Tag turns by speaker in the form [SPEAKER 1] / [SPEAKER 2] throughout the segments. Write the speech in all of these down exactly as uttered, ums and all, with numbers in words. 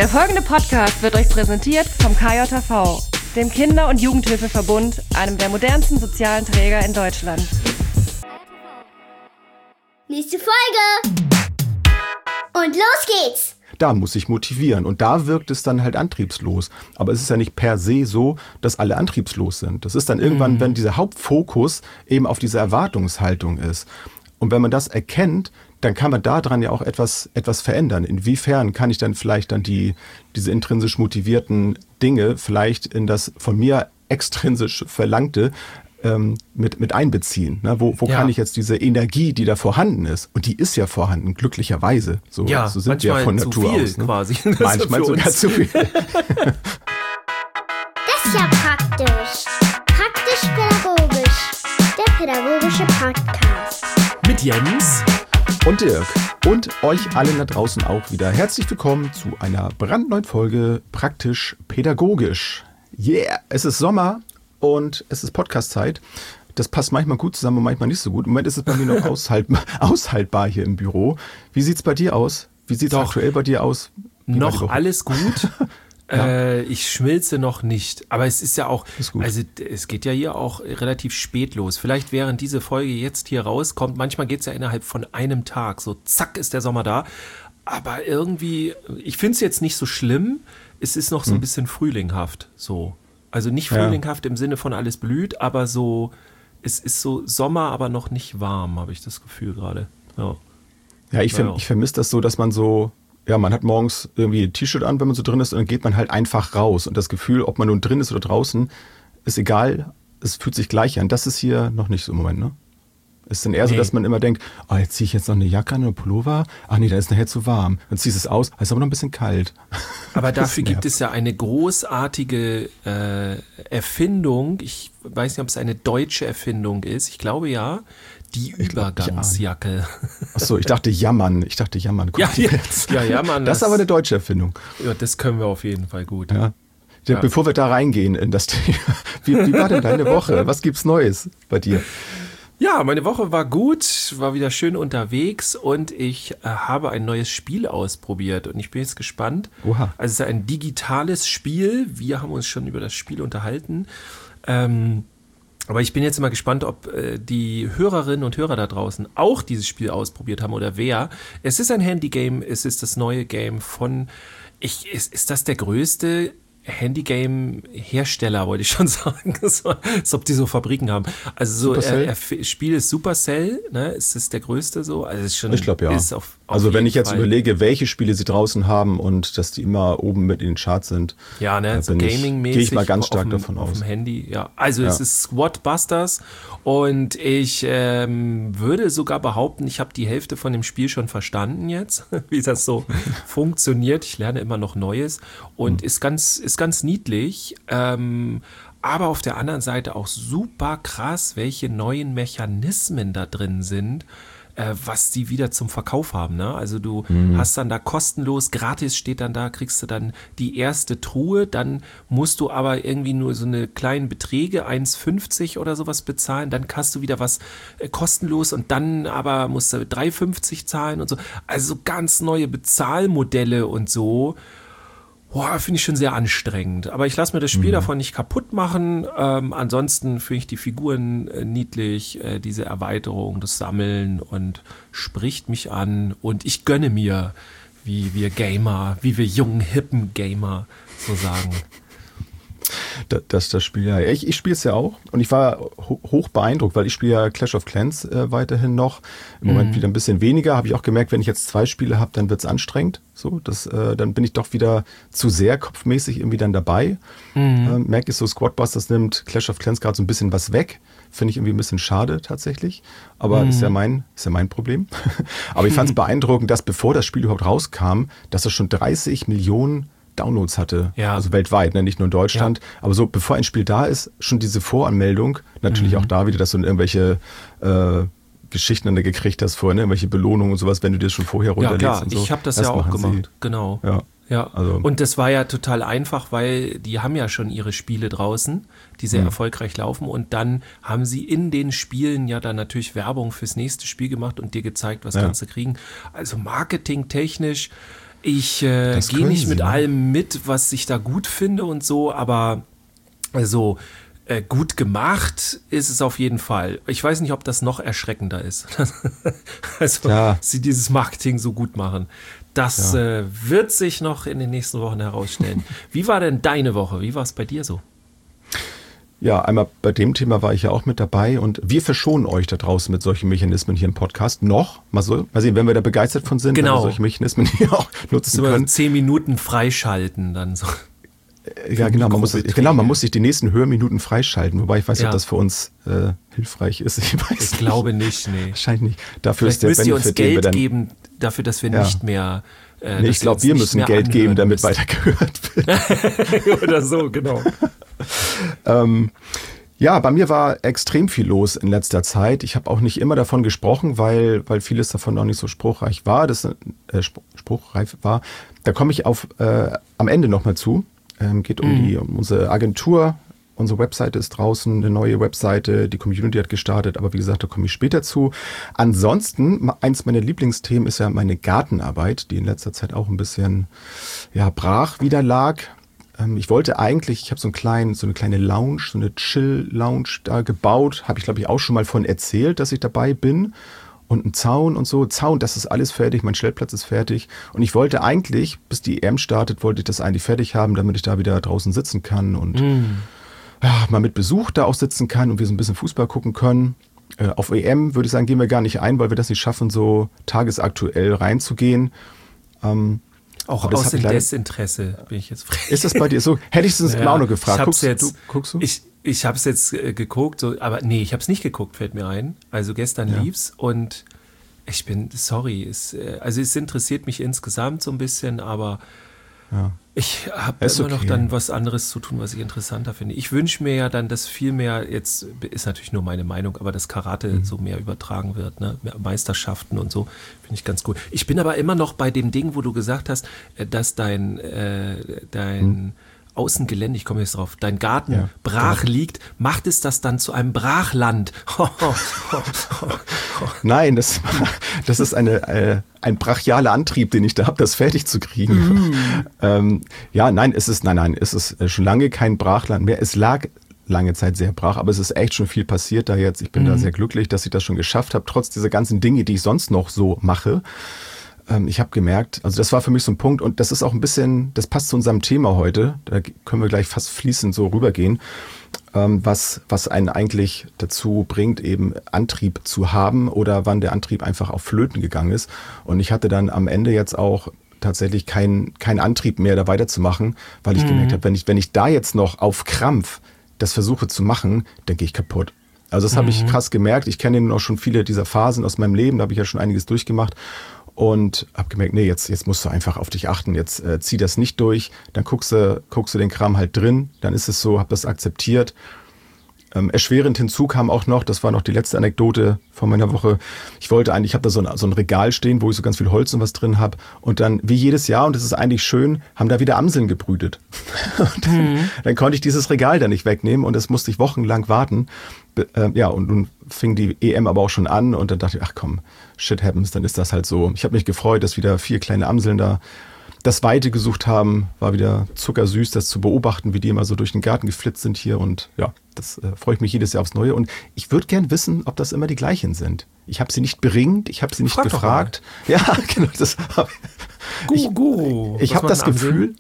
[SPEAKER 1] Der folgende Podcast wird euch präsentiert vom K J H V, dem Kinder- und Jugendhilfeverbund, einem der modernsten sozialen Träger in Deutschland.
[SPEAKER 2] Nächste Folge! Und los geht's!
[SPEAKER 3] Da muss ich motivieren und da wirkt es dann halt antriebslos. Aber es ist ja nicht per se so, dass alle antriebslos sind. Das ist dann irgendwann, mhm. wenn dieser Hauptfokus eben auf diese Erwartungshaltung ist. Und wenn man das erkennt, dann kann man daran ja auch etwas, etwas verändern. Inwiefern kann ich dann vielleicht dann die, diese intrinsisch motivierten Dinge vielleicht in das von mir extrinsisch Verlangte ähm, mit, mit einbeziehen? Ne? Wo, wo ja. kann ich jetzt diese Energie, die da vorhanden ist, und die ist ja vorhanden, glücklicherweise. So,
[SPEAKER 4] ja,
[SPEAKER 3] so sind wir ja von Natur
[SPEAKER 4] zu viel
[SPEAKER 3] aus. Ne?
[SPEAKER 4] Quasi.
[SPEAKER 3] Manchmal sogar
[SPEAKER 4] uns.
[SPEAKER 3] zu viel.
[SPEAKER 2] Das ist ja praktisch. Praktisch-pädagogisch. Der pädagogische Podcast.
[SPEAKER 4] Mit Jens
[SPEAKER 3] und Dirk und euch allen da draußen auch wieder. Herzlich willkommen zu einer brandneuen Folge Praktisch-pädagogisch. Yeah, es ist Sommer und es ist Podcast-Zeit. Das passt manchmal gut zusammen und manchmal nicht so gut. Im Moment ist es bei mir noch aushalt- aushaltbar hier im Büro. Wie sieht es bei dir aus? Wie sieht es aktuell bei dir aus? Wie
[SPEAKER 4] noch alles gut. Ja. Äh, ich schmilze noch nicht, aber es ist ja auch, ist also es geht ja hier auch relativ spät los. Vielleicht während diese Folge jetzt hier rauskommt, manchmal geht es ja innerhalb von einem Tag, so zack ist der Sommer da. Aber irgendwie, ich finde es jetzt nicht so schlimm, es ist noch so ein hm. bisschen frühlinghaft so. Also nicht frühlinghaft ja. im Sinne von alles blüht, aber so, es ist so Sommer, aber noch nicht warm, habe ich das Gefühl gerade. Ja,
[SPEAKER 3] ja ich, verm- ich vermisse das so, dass man so, ja, man hat morgens irgendwie ein T-Shirt an, wenn man so drin ist, und dann geht man halt einfach raus. Und das Gefühl, ob man nun drin ist oder draußen, ist egal, es fühlt sich gleich an. Das ist hier noch nicht so im Moment, ne? Es ist dann eher nee. so, dass man immer denkt, oh, jetzt ziehe ich jetzt noch eine Jacke an, eine Pullover. Ach nee, dann ist nachher zu warm. Dann ziehst du es aus, ist aber noch ein bisschen kalt.
[SPEAKER 4] Aber dafür gibt es ja eine großartige äh, Erfindung. Ich weiß nicht, ob es eine deutsche Erfindung ist. Ich glaube ja. Die ich Übergangsjacke.
[SPEAKER 3] Achso, ich dachte Jammern. Ich dachte Jammern.
[SPEAKER 4] Ja, jetzt. ja, Jammern.
[SPEAKER 3] Das ist aber eine deutsche Erfindung.
[SPEAKER 4] Ja, das können wir auf jeden Fall gut.
[SPEAKER 3] Ja. Ja. Bevor wir da reingehen in das Thema, wie, wie war denn deine Woche? Was gibt's Neues bei dir?
[SPEAKER 4] Ja, meine Woche war gut, war wieder schön unterwegs und ich äh, habe ein neues Spiel ausprobiert und ich bin jetzt gespannt.
[SPEAKER 3] Oha.
[SPEAKER 4] Also es ist ein digitales Spiel. Wir haben uns schon über das Spiel unterhalten. Ähm, Aber ich bin jetzt immer gespannt, ob äh, die Hörerinnen und Hörer da draußen auch dieses Spiel ausprobiert haben oder wer. Es ist ein Handygame, es ist das neue Game von, ich, ist, ist das der größte Handygame-Hersteller, wollte ich schon sagen, so, als ob die so Fabriken haben. Also so, er, er, Spiel ist Supercell, ne? Ist das der größte so? Also ist schon,
[SPEAKER 3] ich glaube ja.
[SPEAKER 4] Ist auf, auf
[SPEAKER 3] also wenn ich jetzt
[SPEAKER 4] Fall.
[SPEAKER 3] überlege, welche Spiele sie draußen haben und dass die immer oben mit in den Charts sind,
[SPEAKER 4] ja, ne, so Gaming-mäßig,
[SPEAKER 3] gehe ich mal ganz stark
[SPEAKER 4] dem,
[SPEAKER 3] davon aus.
[SPEAKER 4] Auf dem Handy, ja. Also
[SPEAKER 3] ja.
[SPEAKER 4] es ist Squadbusters und ich ähm, würde sogar behaupten, ich habe die Hälfte von dem Spiel schon verstanden jetzt, wie das so funktioniert. Ich lerne immer noch Neues und mhm. ist ganz, ist ganz niedlich. Ähm, aber auf der anderen Seite auch super krass, welche neuen Mechanismen da drin sind, äh, was die wieder zum Verkauf haben. Ne? Also du mhm. hast dann da kostenlos, gratis steht dann da, kriegst du dann die erste Truhe, dann musst du aber irgendwie nur so eine kleinen Beträge, eins fünfzig oder sowas bezahlen, dann hast du wieder was äh, kostenlos und dann aber musst du drei fünfzig zahlen und so. Also ganz neue Bezahlmodelle und so. Boah, finde ich schon sehr anstrengend. Aber ich lasse mir das Spiel mhm. davon nicht kaputt machen. Ähm, ansonsten finde ich die Figuren äh, niedlich, äh, diese Erweiterung, das Sammeln und spricht mich an. Und ich gönne mir, wie wir Gamer, wie wir jungen, hippen Gamer so sagen.
[SPEAKER 3] Das, das, das Spiel, ja. Ich, ich spiele es ja auch und ich war ho- hoch beeindruckt, weil ich spiele ja Clash of Clans äh, weiterhin noch. Im mhm. Moment wieder ein bisschen weniger. Habe ich auch gemerkt, wenn ich jetzt zwei Spiele habe, dann wird es anstrengend. So, das, äh, dann bin ich doch wieder zu sehr kopfmäßig irgendwie dann dabei. Mhm. Ähm, merke ich so, Squadbusters nimmt Clash of Clans gerade so ein bisschen was weg. Finde ich irgendwie ein bisschen schade tatsächlich. Aber mhm. ist ja mein, ist ja mein Problem. Aber ich fand es beeindruckend, dass bevor das Spiel überhaupt rauskam, dass es schon dreißig Millionen Downloads hatte,
[SPEAKER 4] ja.
[SPEAKER 3] also weltweit, ne? Nicht nur in Deutschland, ja. aber so bevor ein Spiel da ist, schon diese Voranmeldung, natürlich mhm. auch da wieder, dass du irgendwelche äh, Geschichten dann gekriegt hast vorher, ne? Irgendwelche Belohnungen und sowas, wenn du dir schon vorher runterlädst.
[SPEAKER 4] Ja klar,
[SPEAKER 3] und so.
[SPEAKER 4] Ich habe das,
[SPEAKER 3] das
[SPEAKER 4] ja auch gemacht,
[SPEAKER 3] sie.
[SPEAKER 4] genau.
[SPEAKER 3] Ja.
[SPEAKER 4] Ja, also. Und das war ja total einfach, weil die haben ja schon ihre Spiele draußen, die sehr mhm. erfolgreich laufen und dann haben sie in den Spielen ja dann natürlich Werbung fürs nächste Spiel gemacht und dir gezeigt, was ja. kannst du kriegen. Also marketingtechnisch Ich äh, gehe nicht mit allem mit, was ich da gut finde und so, aber also äh, gut gemacht ist es auf jeden Fall. Ich weiß nicht, ob das noch erschreckender ist. Also ja. sie dieses Marketing so gut machen. Das ja. äh, wird sich noch in den nächsten Wochen herausstellen. Wie war denn deine Woche? Wie war es bei dir so?
[SPEAKER 3] Ja, einmal bei dem Thema war ich ja auch mit dabei und wir verschonen euch da draußen mit solchen Mechanismen hier im Podcast noch. Mal, so, mal sehen, wenn wir da begeistert von sind,
[SPEAKER 4] genau.
[SPEAKER 3] wenn wir solche Mechanismen hier auch nutzen
[SPEAKER 4] so
[SPEAKER 3] können.
[SPEAKER 4] Zehn Minuten freischalten dann so.
[SPEAKER 3] Ja, genau man, muss, genau, man muss sich die nächsten Hörminuten freischalten, wobei ich weiß nicht, ja. ob das für uns äh, hilfreich ist. Ich, weiß
[SPEAKER 4] ich
[SPEAKER 3] nicht.
[SPEAKER 4] glaube nicht, nee.
[SPEAKER 3] Scheint nicht. Dafür
[SPEAKER 4] Vielleicht
[SPEAKER 3] ist der
[SPEAKER 4] müsst ihr uns
[SPEAKER 3] Benefit,
[SPEAKER 4] Geld
[SPEAKER 3] dann,
[SPEAKER 4] geben, dafür, dass wir ja. nicht mehr äh,
[SPEAKER 3] nee, ich glaube, wir müssen Geld geben, damit weiter gehört wird.
[SPEAKER 4] Oder so, genau.
[SPEAKER 3] ähm, Ja, bei mir war extrem viel los in letzter Zeit. Ich habe auch nicht immer davon gesprochen, weil, weil vieles davon noch nicht so spruchreich war, das äh, spruchreif war. Da komme ich auf äh, am Ende nochmal zu. Ähm, geht um, mhm. die, um unsere Agentur. Unsere Webseite ist draußen, eine neue Webseite, die Community hat gestartet, aber wie gesagt, da komme ich später zu. Ansonsten, eins meiner Lieblingsthemen ist ja meine Gartenarbeit, die in letzter Zeit auch ein bisschen ja, brach wieder lag. Ich wollte eigentlich, ich habe so, einen kleinen, so eine kleine Lounge, so eine Chill-Lounge da gebaut. Habe ich, glaube ich, auch schon mal von erzählt, dass ich dabei bin. Und ein Zaun und so. Zaun, das ist alles fertig, mein Stellplatz ist fertig. Und ich wollte eigentlich, bis die E M startet, wollte ich das eigentlich fertig haben, damit ich da wieder draußen sitzen kann und mm. ja, mal mit Besuch da auch sitzen kann und wir so ein bisschen Fußball gucken können. Äh, auf E M würde ich sagen, gehen wir gar nicht ein, weil wir das nicht schaffen, so tagesaktuell reinzugehen. Ähm,
[SPEAKER 4] Auch aus dem Desinteresse bin ich jetzt frech.
[SPEAKER 3] Ist das bei dir so? Hätte ich es ja, auch noch gefragt.
[SPEAKER 4] Guckst,
[SPEAKER 3] jetzt,
[SPEAKER 4] du, guckst du? Ich, ich habe es jetzt äh, geguckt, so, aber nee, ich habe es nicht geguckt, fällt mir ein. Also gestern ja. lief's und ich bin, sorry, es, äh, also es interessiert mich insgesamt so ein bisschen, aber ja. ich habe immer okay. noch dann was anderes zu tun, was ich interessanter finde. Ich wünsche mir ja dann, dass viel mehr, jetzt ist natürlich nur meine Meinung, aber dass Karate mhm. so mehr übertragen wird, ne? Meisterschaften und so, finde ich ganz cool. Ich bin aber immer noch bei dem Ding, wo du gesagt hast, dass dein, äh, dein mhm. Außengelände, ich komme jetzt drauf, dein Garten ja. brach liegt, macht es das dann zu einem Brachland?
[SPEAKER 3] Nein, das, das ist eine, äh, ein brachialer Antrieb, den ich da habe, das fertig zu kriegen. Mm. ähm, ja, nein, es ist, nein, nein, es ist schon lange kein Brachland mehr. Es lag lange Zeit sehr brach, aber es ist echt schon viel passiert da jetzt. Ich bin mm. da sehr glücklich, dass ich das schon geschafft habe, trotz dieser ganzen Dinge, die ich sonst noch so mache. Ich habe gemerkt, also das war für mich so ein Punkt und das ist auch ein bisschen, das passt zu unserem Thema heute, da können wir gleich fast fließend so rübergehen, was, was einen eigentlich dazu bringt, eben Antrieb zu haben oder wann der Antrieb einfach auf Flöten gegangen ist. Und ich hatte dann am Ende jetzt auch tatsächlich keinen keinen Antrieb mehr, da weiterzumachen, weil ich mhm. gemerkt habe, wenn ich, wenn ich da jetzt noch auf Krampf das versuche zu machen, dann gehe ich kaputt. Also das mhm. habe ich krass gemerkt. Ich kenne nun auch schon viele dieser Phasen aus meinem Leben, da habe ich ja schon einiges durchgemacht. Und habe gemerkt, nee, jetzt, jetzt musst du einfach auf dich achten, jetzt äh, zieh das nicht durch, dann guckst du, guckst du den Kram halt drin, dann ist es so, hab das akzeptiert. Ähm, erschwerend hinzu kam auch noch, das war noch die letzte Anekdote von meiner Woche, ich wollte eigentlich, ich habe da so ein, so ein Regal stehen, wo ich so ganz viel Holz und was drin habe und dann, wie jedes Jahr, und das ist eigentlich schön, haben da wieder Amseln gebrütet. Und dann, mhm. dann konnte ich dieses Regal da nicht wegnehmen und das musste ich wochenlang warten. Äh, ja, und nun fing die E M aber auch schon an und dann dachte ich, ach komm, shit happens, dann ist das halt so. Ich habe mich gefreut, dass wieder vier kleine Amseln da das Weite gesucht haben. War wieder zuckersüß, das zu beobachten, wie die immer so durch den Garten geflitzt sind hier. Und ja, das äh, freue ich mich jedes Jahr aufs Neue. Und ich würde gern wissen, ob das immer die gleichen sind. Ich habe sie nicht beringt, ich habe sie nicht Frag gefragt. Ja, genau. Das hab ich
[SPEAKER 4] Guru.
[SPEAKER 3] ich, ich habe das Gefühl,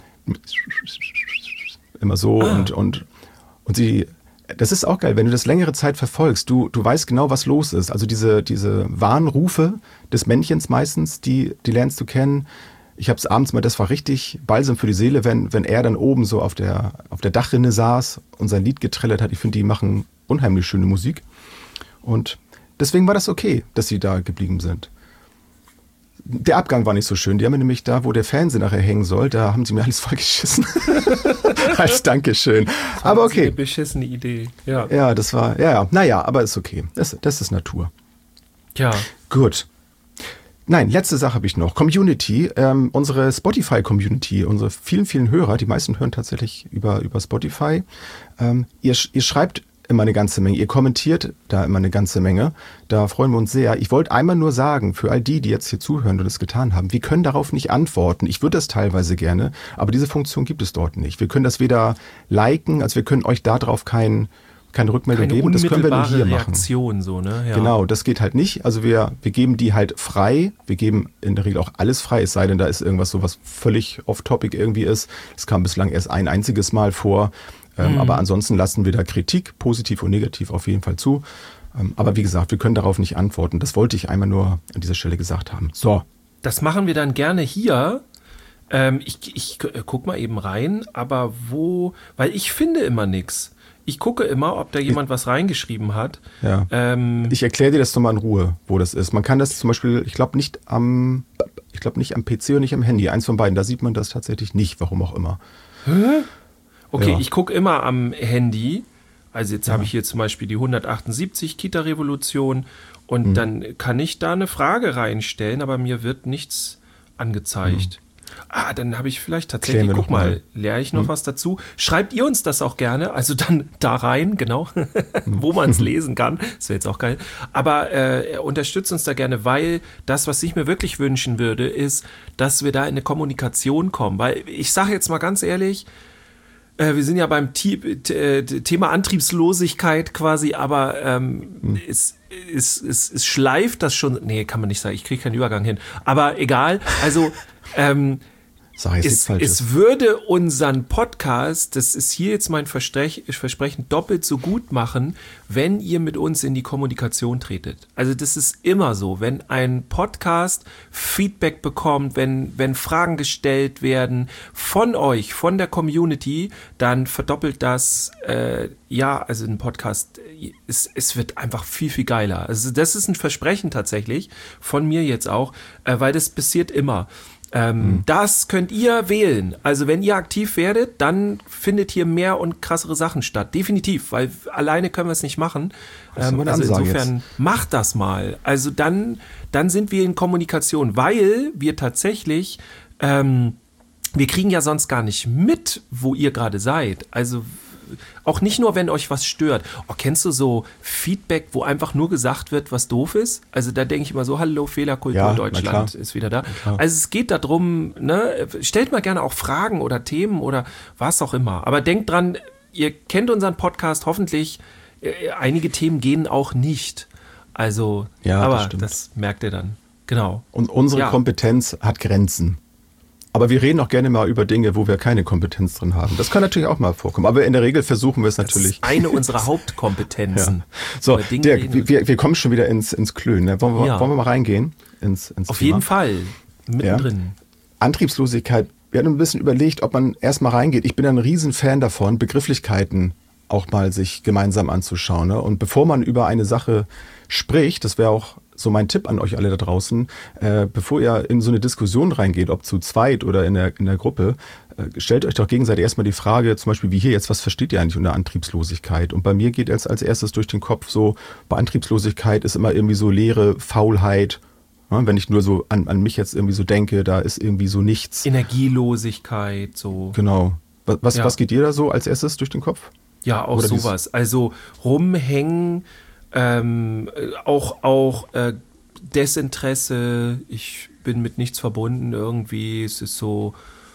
[SPEAKER 3] immer so ah. und, und, und sie... Das ist auch geil, wenn du das längere Zeit verfolgst, du, du weißt genau, was los ist. Also diese, diese Warnrufe des Männchens meistens, die, die lernst du kennen. Ich habe es abends mal, das war richtig Balsam für die Seele, wenn, wenn er dann oben so auf der, auf der Dachrinne saß und sein Lied getrellert hat. Ich finde, die machen unheimlich schöne Musik. Und deswegen war das okay, dass sie da geblieben sind. Der Abgang war nicht so schön. Die haben mir nämlich da, wo der Fernseher nachher hängen soll, da haben sie mir alles vollgeschissen. Als Dankeschön. Aber okay.
[SPEAKER 4] Eine beschissene Idee. Ja,
[SPEAKER 3] ja das war, ja, ja. Naja, aber ist okay. Das, das ist Natur.
[SPEAKER 4] Ja.
[SPEAKER 3] Gut. Nein, letzte Sache habe ich noch. Community, ähm, unsere Spotify-Community, unsere vielen, vielen Hörer, die meisten hören tatsächlich über, über Spotify. Ähm, ihr, ihr schreibt immer eine ganze Menge. Ihr kommentiert da immer eine ganze Menge. Da freuen wir uns sehr. Ich wollte einmal nur sagen, für all die, die jetzt hier zuhören und es getan haben, wir können darauf nicht antworten. Ich würde das teilweise gerne, aber diese Funktion gibt es dort nicht. Wir können das weder liken, also wir können euch darauf kein, keine Rückmeldung
[SPEAKER 4] keine
[SPEAKER 3] geben. Das können wir nur hier
[SPEAKER 4] Reaktion,
[SPEAKER 3] machen.
[SPEAKER 4] So, ne? Ja.
[SPEAKER 3] Genau, das geht halt nicht. Also wir, wir geben die halt frei. Wir geben in der Regel auch alles frei, es sei denn, da ist irgendwas so, was völlig off-topic irgendwie ist. Das kam bislang erst ein einziges Mal vor. Ähm, mhm. Aber ansonsten lassen wir da Kritik, positiv und negativ, auf jeden Fall zu. Ähm, aber wie gesagt, wir können darauf nicht antworten. Das wollte ich einmal nur an dieser Stelle gesagt haben. So.
[SPEAKER 4] Das machen wir dann gerne hier. Ähm, ich ich äh, guck mal eben rein, aber wo, weil ich finde immer nichts. Ich gucke immer, ob da jemand was reingeschrieben hat.
[SPEAKER 3] Ja.
[SPEAKER 4] Ähm,
[SPEAKER 3] ich erkläre dir das nochmal in Ruhe, wo das ist. Man kann das zum Beispiel, ich glaube nicht am, ich glaube nicht am P C und nicht am Handy. Eins von beiden, da sieht man das tatsächlich nicht, warum auch immer.
[SPEAKER 4] Hä? Okay,
[SPEAKER 3] ja.
[SPEAKER 4] Ich gucke immer am Handy. Also jetzt
[SPEAKER 3] Ja.
[SPEAKER 4] habe ich hier zum Beispiel die hundertachtundsiebzig Kita-Revolution und
[SPEAKER 3] Mhm.
[SPEAKER 4] dann kann ich da eine Frage reinstellen, aber mir wird nichts angezeigt. Mhm. Ah, dann habe ich vielleicht tatsächlich,
[SPEAKER 3] Klären wir
[SPEAKER 4] guck
[SPEAKER 3] doch mal.
[SPEAKER 4] mal, lerne ich noch
[SPEAKER 3] Mhm.
[SPEAKER 4] was dazu. Schreibt ihr uns das auch gerne, also dann da rein, genau, wo man es lesen kann. Das wäre jetzt auch geil. Aber äh, unterstützt uns da gerne, weil das, was ich mir wirklich wünschen würde, ist, dass wir da in eine Kommunikation kommen. Weil ich sage jetzt mal ganz ehrlich, wir sind ja beim Thema Antriebslosigkeit quasi, aber ähm, hm. es, es, es, es schleift das schon. Nee, kann man nicht sagen, ich kriege keinen Übergang hin. Aber egal, also ähm,
[SPEAKER 3] Sag ich
[SPEAKER 4] es, es würde unseren Podcast, das ist hier jetzt mein Versprech, Versprechen, doppelt so gut machen, wenn ihr mit uns in die Kommunikation tretet. Also das ist immer so, wenn ein Podcast Feedback bekommt, wenn, wenn Fragen gestellt werden von euch, von der Community, dann verdoppelt das, äh, ja, also ein Podcast, es, es wird einfach viel, viel geiler. Also das ist ein Versprechen tatsächlich, von mir jetzt auch, äh, weil das passiert immer. Ähm, mhm. Das könnt ihr wählen. Also wenn ihr aktiv werdet, dann findet hier mehr und krassere Sachen statt. Definitiv, weil alleine können wir es nicht machen. Ähm, also insofern jetzt. Macht das mal. Also dann, dann sind wir in Kommunikation, weil wir tatsächlich, ähm, wir kriegen ja sonst gar nicht mit, wo ihr gerade seid. Also auch nicht nur, wenn euch was stört. Oh, kennst du so Feedback, wo einfach nur gesagt wird, was doof ist? Also da denke ich immer so, hallo, Fehlerkultur,
[SPEAKER 3] ja,
[SPEAKER 4] Deutschland ist wieder da. Also es geht darum, ne, stellt mal gerne auch Fragen oder Themen oder was auch immer. Aber denkt dran, ihr kennt unseren Podcast hoffentlich, einige Themen gehen auch nicht. Also,
[SPEAKER 3] ja,
[SPEAKER 4] aber
[SPEAKER 3] das, stimmt.
[SPEAKER 4] Das merkt ihr dann. Genau.
[SPEAKER 3] Und unsere
[SPEAKER 4] ja.
[SPEAKER 3] Kompetenz hat Grenzen. Aber wir reden auch gerne mal über Dinge, wo wir keine Kompetenz drin haben. Das kann natürlich auch mal vorkommen. Aber in der Regel versuchen wir es natürlich.
[SPEAKER 4] Das ist eine unserer Hauptkompetenzen.
[SPEAKER 3] Ja. So, Dirk, wir, wir kommen schon wieder ins, ins Klönen. Ne? Wollen, wir, ja. wollen wir mal reingehen? Ins, ins
[SPEAKER 4] Auf
[SPEAKER 3] Thema?
[SPEAKER 4] jeden Fall. Mittendrin.
[SPEAKER 3] Ja. Antriebslosigkeit. Wir haben ein bisschen überlegt, ob man erstmal reingeht. Ich bin ein Riesenfan davon, Begrifflichkeiten auch mal sich gemeinsam anzuschauen. Ne? Und bevor man über eine Sache spricht, das wäre auch so mein Tipp an euch alle da draußen, äh, bevor ihr in so eine Diskussion reingeht, ob zu zweit oder in der, in der Gruppe, äh, stellt euch doch gegenseitig erstmal die Frage, zum Beispiel wie hier jetzt, was versteht ihr eigentlich unter Antriebslosigkeit? Und bei mir geht jetzt als erstes durch den Kopf so, bei Antriebslosigkeit ist immer irgendwie so Leere, Faulheit. Ja, wenn ich nur so an, an mich jetzt irgendwie so denke, da ist irgendwie so nichts.
[SPEAKER 4] Energielosigkeit, so.
[SPEAKER 3] Genau. Was, was,
[SPEAKER 4] ja.
[SPEAKER 3] was geht dir da so als erstes durch den Kopf?
[SPEAKER 4] Ja, auch
[SPEAKER 3] Oder
[SPEAKER 4] sowas. Also rumhängen, Ähm, auch auch äh, Desinteresse, ich bin mit nichts verbunden irgendwie, es ist so,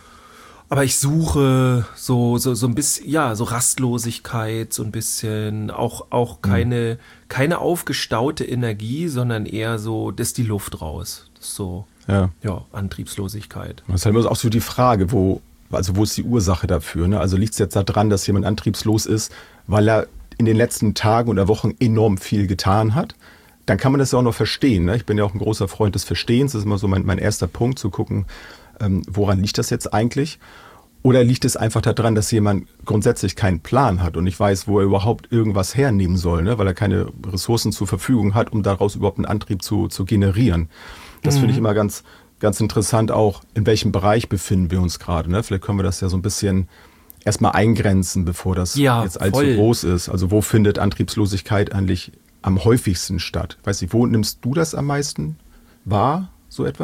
[SPEAKER 4] aber ich suche so so so ein bisschen, ja, so Rastlosigkeit, so ein bisschen, auch auch keine mhm. keine aufgestaute Energie, sondern eher so, das ist die Luft raus, das ist so,
[SPEAKER 3] ja,
[SPEAKER 4] ja, Antriebslosigkeit.
[SPEAKER 3] Das ist halt immer auch so die Frage, wo, also wo ist die Ursache dafür, ne? Also liegt es jetzt daran, dass jemand antriebslos ist, weil er in den letzten Tagen oder Wochen enorm viel getan hat, dann kann man das ja auch noch verstehen. Ne? Ich bin ja auch ein großer Freund des Verstehens. Das ist immer so mein, mein erster Punkt, zu gucken, ähm, woran liegt das jetzt eigentlich? Oder liegt es einfach daran, dass jemand grundsätzlich keinen Plan hat und nicht weiß, wo er überhaupt irgendwas hernehmen soll, ne? Weil er keine Ressourcen zur Verfügung hat, um daraus überhaupt einen Antrieb zu, zu generieren. Das mhm. finde ich immer ganz, ganz interessant auch, in welchem Bereich befinden wir uns gerade. Ne? Vielleicht können wir das ja so ein bisschen erstmal eingrenzen, bevor das
[SPEAKER 4] ja,
[SPEAKER 3] jetzt allzu
[SPEAKER 4] voll.
[SPEAKER 3] groß ist. Also wo findet Antriebslosigkeit eigentlich am häufigsten statt? Weiß nicht, wo nimmst du das am meisten wahr, so etwas?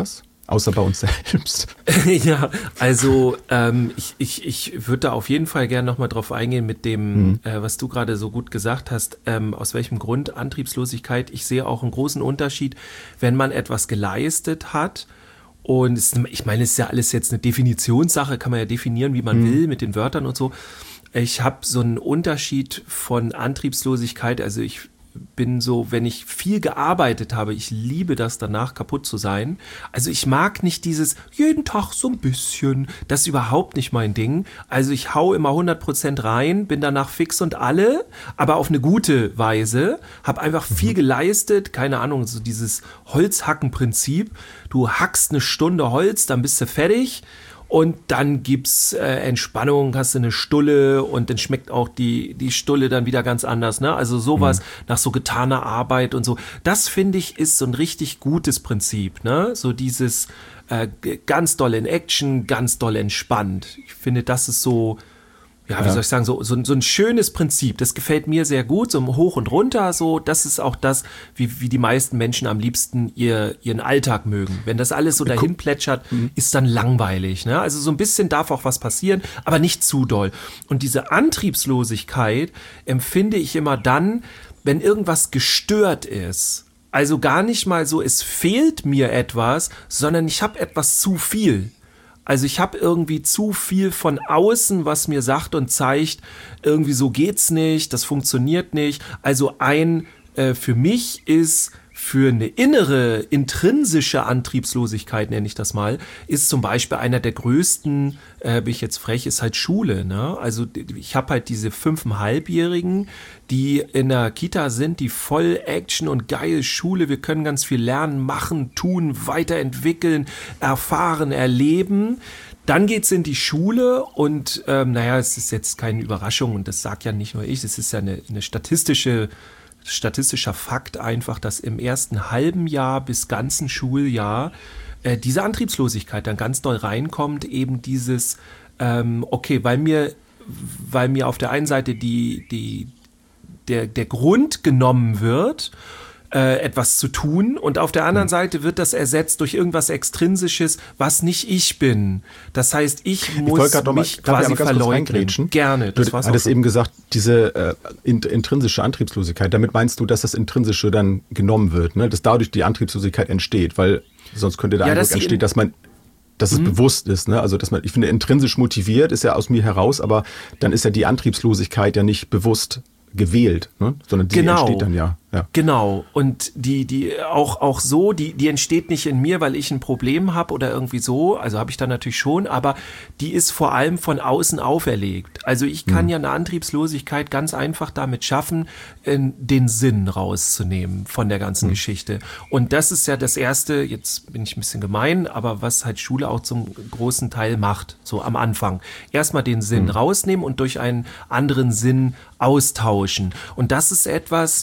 [SPEAKER 3] Außer bei uns selbst.
[SPEAKER 4] Ja, also ähm, ich, ich, ich würde da auf jeden Fall gerne nochmal drauf eingehen mit dem, mhm. äh, was du gerade so gut gesagt hast, ähm, aus welchem Grund Antriebslosigkeit. Ich sehe auch einen großen Unterschied, wenn man etwas geleistet hat. Und es, ich meine, es ist ja alles jetzt eine Definitionssache, kann man ja definieren, wie man mhm. will, mit den Wörtern und so. Ich habe so einen Unterschied von Antriebslosigkeit, also ich bin so, wenn ich viel gearbeitet habe, ich liebe das, danach kaputt zu sein. Also ich mag nicht dieses jeden Tag so ein bisschen, das ist überhaupt nicht mein Ding. Also ich hau immer hundert Prozent rein, bin danach fix und alle, aber auf eine gute Weise, habe einfach viel geleistet, keine Ahnung, so dieses Holzhacken-Prinzip. Du hackst eine Stunde Holz, dann bist du fertig. Und dann gibt's äh, Entspannung, hast du eine Stulle und dann schmeckt auch die die Stulle dann wieder ganz anders, ne? Also sowas mhm. nach so getaner Arbeit und so. Das finde ich ist so ein richtig gutes Prinzip, ne? So dieses äh, ganz doll in Action, ganz doll entspannt. Ich finde, das ist so, ja, wie ja. soll ich sagen, so, so, so ein schönes Prinzip. Das gefällt mir sehr gut, so hoch und runter, so. Das ist auch das, wie, wie die meisten Menschen am liebsten ihr, ihren Alltag mögen. Wenn das alles so dahin plätschert, mhm. ist dann langweilig, ne? Also so ein bisschen darf auch was passieren, aber nicht zu doll. Und diese Antriebslosigkeit empfinde ich immer dann, wenn irgendwas gestört ist. Also gar nicht mal so, es fehlt mir etwas, sondern ich habe etwas zu viel. Also ich habe irgendwie zu viel von außen, was mir sagt und zeigt, irgendwie so geht's nicht, das funktioniert nicht. Also ein äh, für mich ist für eine innere, intrinsische Antriebslosigkeit, nenne ich das mal, ist zum Beispiel einer der größten, äh, bin ich jetzt frech, ist halt Schule. Ne? Also ich habe halt diese fünfeinhalbjährigen, die in der Kita sind, die voll Action und geil Schule, wir können ganz viel lernen, machen, tun, weiterentwickeln, erfahren, erleben. Dann geht's in die Schule und ähm, naja, es ist jetzt keine Überraschung und das sagt ja nicht nur ich, es ist ja eine, eine statistische statistischer Fakt einfach, dass im ersten halben Jahr bis ganzen Schuljahr äh, diese Antriebslosigkeit dann ganz doll reinkommt, eben dieses, ähm, okay, weil mir, weil mir auf der einen Seite die, die, der, der Grund genommen wird, äh, etwas zu tun und auf der anderen mhm. Seite wird das ersetzt durch irgendwas Extrinsisches, was nicht ich bin. Das heißt, ich muss ich mich mal, quasi verleugnen. Gerne.
[SPEAKER 3] Das du hattest eben gesagt, diese äh, intrinsische Antriebslosigkeit, damit meinst du, dass das Intrinsische dann genommen wird, ne? Dass dadurch die Antriebslosigkeit entsteht, weil sonst könnte der ja, Eindruck entstehen, dass man dass es mhm. bewusst ist, ne? Also dass man, ich finde, intrinsisch motiviert ist ja aus mir heraus, aber dann ist ja die Antriebslosigkeit ja nicht bewusst gewählt, ne? Sondern die
[SPEAKER 4] genau.
[SPEAKER 3] entsteht dann ja. Ja.
[SPEAKER 4] Genau. Und die, die auch, auch so, die, die entsteht nicht in mir, weil ich ein Problem habe oder irgendwie so. Also habe ich dann natürlich schon, aber die ist vor allem von außen auferlegt. Also ich kann mhm. ja eine Antriebslosigkeit ganz einfach damit schaffen, den Sinn rauszunehmen von der ganzen mhm. Geschichte. Und das ist ja das Erste, jetzt bin ich ein bisschen gemein, aber was halt Schule auch zum großen Teil macht, so am Anfang. Erstmal den Sinn mhm. rausnehmen und durch einen anderen Sinn austauschen. Und das ist etwas,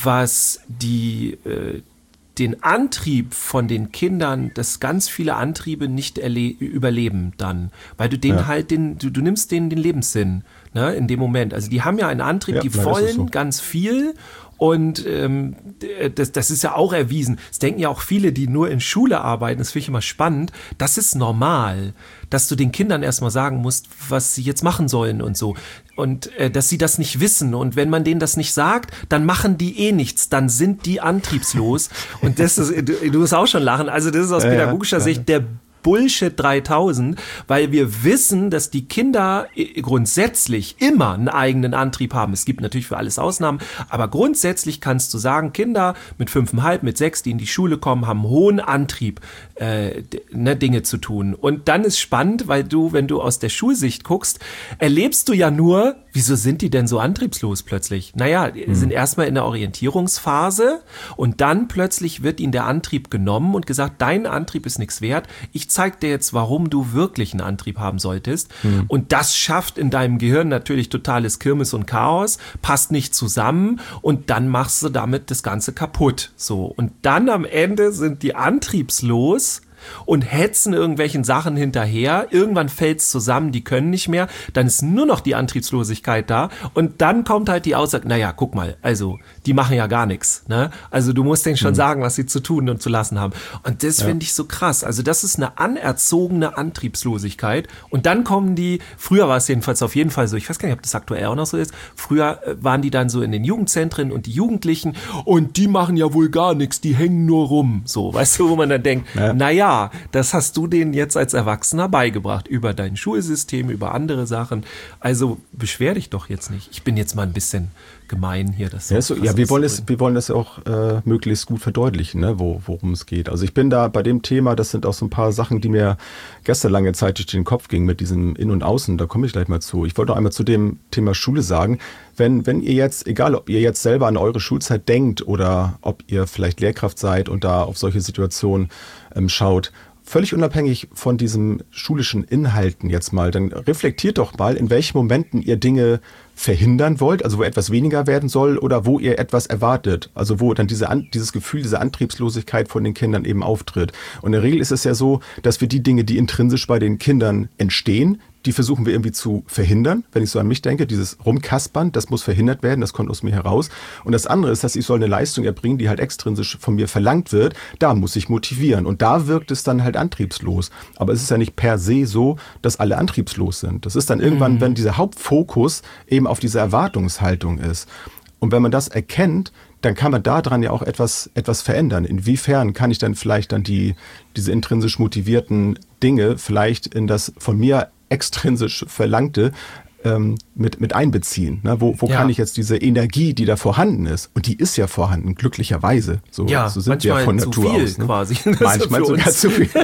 [SPEAKER 4] was die, äh, den Antrieb von den Kindern, dass ganz viele Antriebe nicht erle- überleben dann, weil du den ja. halt, den, du, du nimmst denen den Lebenssinn, ne, in dem Moment. Also die haben ja einen Antrieb, ja, die wollen so. ganz viel und ähm, das, das ist ja auch erwiesen. Das denken ja auch viele, die nur in Schule arbeiten, das finde ich immer spannend, das ist normal, dass du den Kindern erstmal sagen musst, was sie jetzt machen sollen und so. Und äh, dass sie das nicht wissen. Und wenn man denen das nicht sagt, dann machen die eh nichts. Dann sind die antriebslos. Und das ist, du, du musst auch schon lachen. Also das ist aus pädagogischer ja, ja. Sicht der Bullshit dreitausend, weil wir wissen, dass die Kinder grundsätzlich immer einen eigenen Antrieb haben. Es gibt natürlich für alles Ausnahmen, aber grundsätzlich kannst du sagen, Kinder mit fünfeinhalb, mit sechs, die in die Schule kommen, haben hohen Antrieb, äh, ne, Dinge zu tun. Und dann ist spannend, weil du, wenn du aus der Schulsicht guckst, erlebst du ja nur, wieso sind die denn so antriebslos plötzlich? Naja, die mhm. sind erstmal in der Orientierungsphase und dann plötzlich wird ihnen der Antrieb genommen und gesagt, dein Antrieb ist nichts wert. Ich zeig dir jetzt, warum du wirklich einen Antrieb haben solltest. Mhm. Und das schafft in deinem Gehirn natürlich totales Kirmes und Chaos, passt nicht zusammen und dann machst du damit das Ganze kaputt. So. Und dann am Ende sind die antriebslos, und hetzen irgendwelchen Sachen hinterher. Irgendwann fällt's zusammen, die können nicht mehr. Dann ist nur noch die Antriebslosigkeit da. Und dann kommt halt die Aussage, naja, guck mal, also die machen ja gar nichts. Ne? Also du musst denen schon mhm. sagen, was sie zu tun und zu lassen haben. Und das ja. finde ich so krass. Also das ist eine anerzogene Antriebslosigkeit. Und dann kommen die, früher war es jedenfalls auf jeden Fall so, ich weiß gar nicht, ob das aktuell auch noch so ist, früher waren die dann so in den Jugendzentren und die Jugendlichen und die machen ja wohl gar nichts, die hängen nur rum. So, weißt du, wo man dann denkt, ja. naja, das hast du denen jetzt als Erwachsener beigebracht, über dein Schulsystem, über andere Sachen. Also beschwer dich doch jetzt nicht. Ich bin jetzt mal ein bisschen gemein hier. Das
[SPEAKER 3] ja, so, ja wir, wollen es, wir wollen das auch äh, möglichst gut verdeutlichen, ne, wo, worum es geht. Also ich bin da bei dem Thema, das sind auch so ein paar Sachen, die mir gestern lange Zeit durch den Kopf gingen mit diesem In und Außen, da komme ich gleich mal zu. Ich wollte noch einmal zu dem Thema Schule sagen, wenn, wenn ihr jetzt, egal ob ihr jetzt selber an eure Schulzeit denkt oder ob ihr vielleicht Lehrkraft seid und da auf solche Situationen ähm, schaut, völlig unabhängig von diesen schulischen Inhalten jetzt mal, dann reflektiert doch mal, in welchen Momenten ihr Dinge verhindern wollt, also wo etwas weniger werden soll oder wo ihr etwas erwartet, also wo dann diese, dieses Gefühl, diese Antriebslosigkeit von den Kindern eben auftritt. Und in der Regel ist es ja so, dass wir die Dinge, die intrinsisch bei den Kindern entstehen, die versuchen wir irgendwie zu verhindern. Wenn ich so an mich denke, dieses Rumkaspern, das muss verhindert werden, das kommt aus mir heraus. Und das andere ist, dass ich soll eine Leistung erbringen, die halt extrinsisch von mir verlangt wird. Da muss ich motivieren. Und da wirkt es dann halt antriebslos. Aber es ist ja nicht per se so, dass alle antriebslos sind. Das ist dann irgendwann, mhm. wenn dieser Hauptfokus eben auf diese Erwartungshaltung ist. Und wenn man das erkennt, dann kann man daran ja auch etwas, etwas verändern. Inwiefern kann ich dann vielleicht dann die, diese intrinsisch motivierten Dinge vielleicht in das von mir extrinsisch Verlangte ähm, mit, mit einbeziehen. Ne? Wo, wo ja. kann ich jetzt diese Energie, die da vorhanden ist, und die ist ja vorhanden, glücklicherweise. So,
[SPEAKER 4] ja,
[SPEAKER 3] so sind wir von Natur
[SPEAKER 4] viel
[SPEAKER 3] aus. Ne?
[SPEAKER 4] Quasi.
[SPEAKER 3] Manchmal sogar uns. zu viel.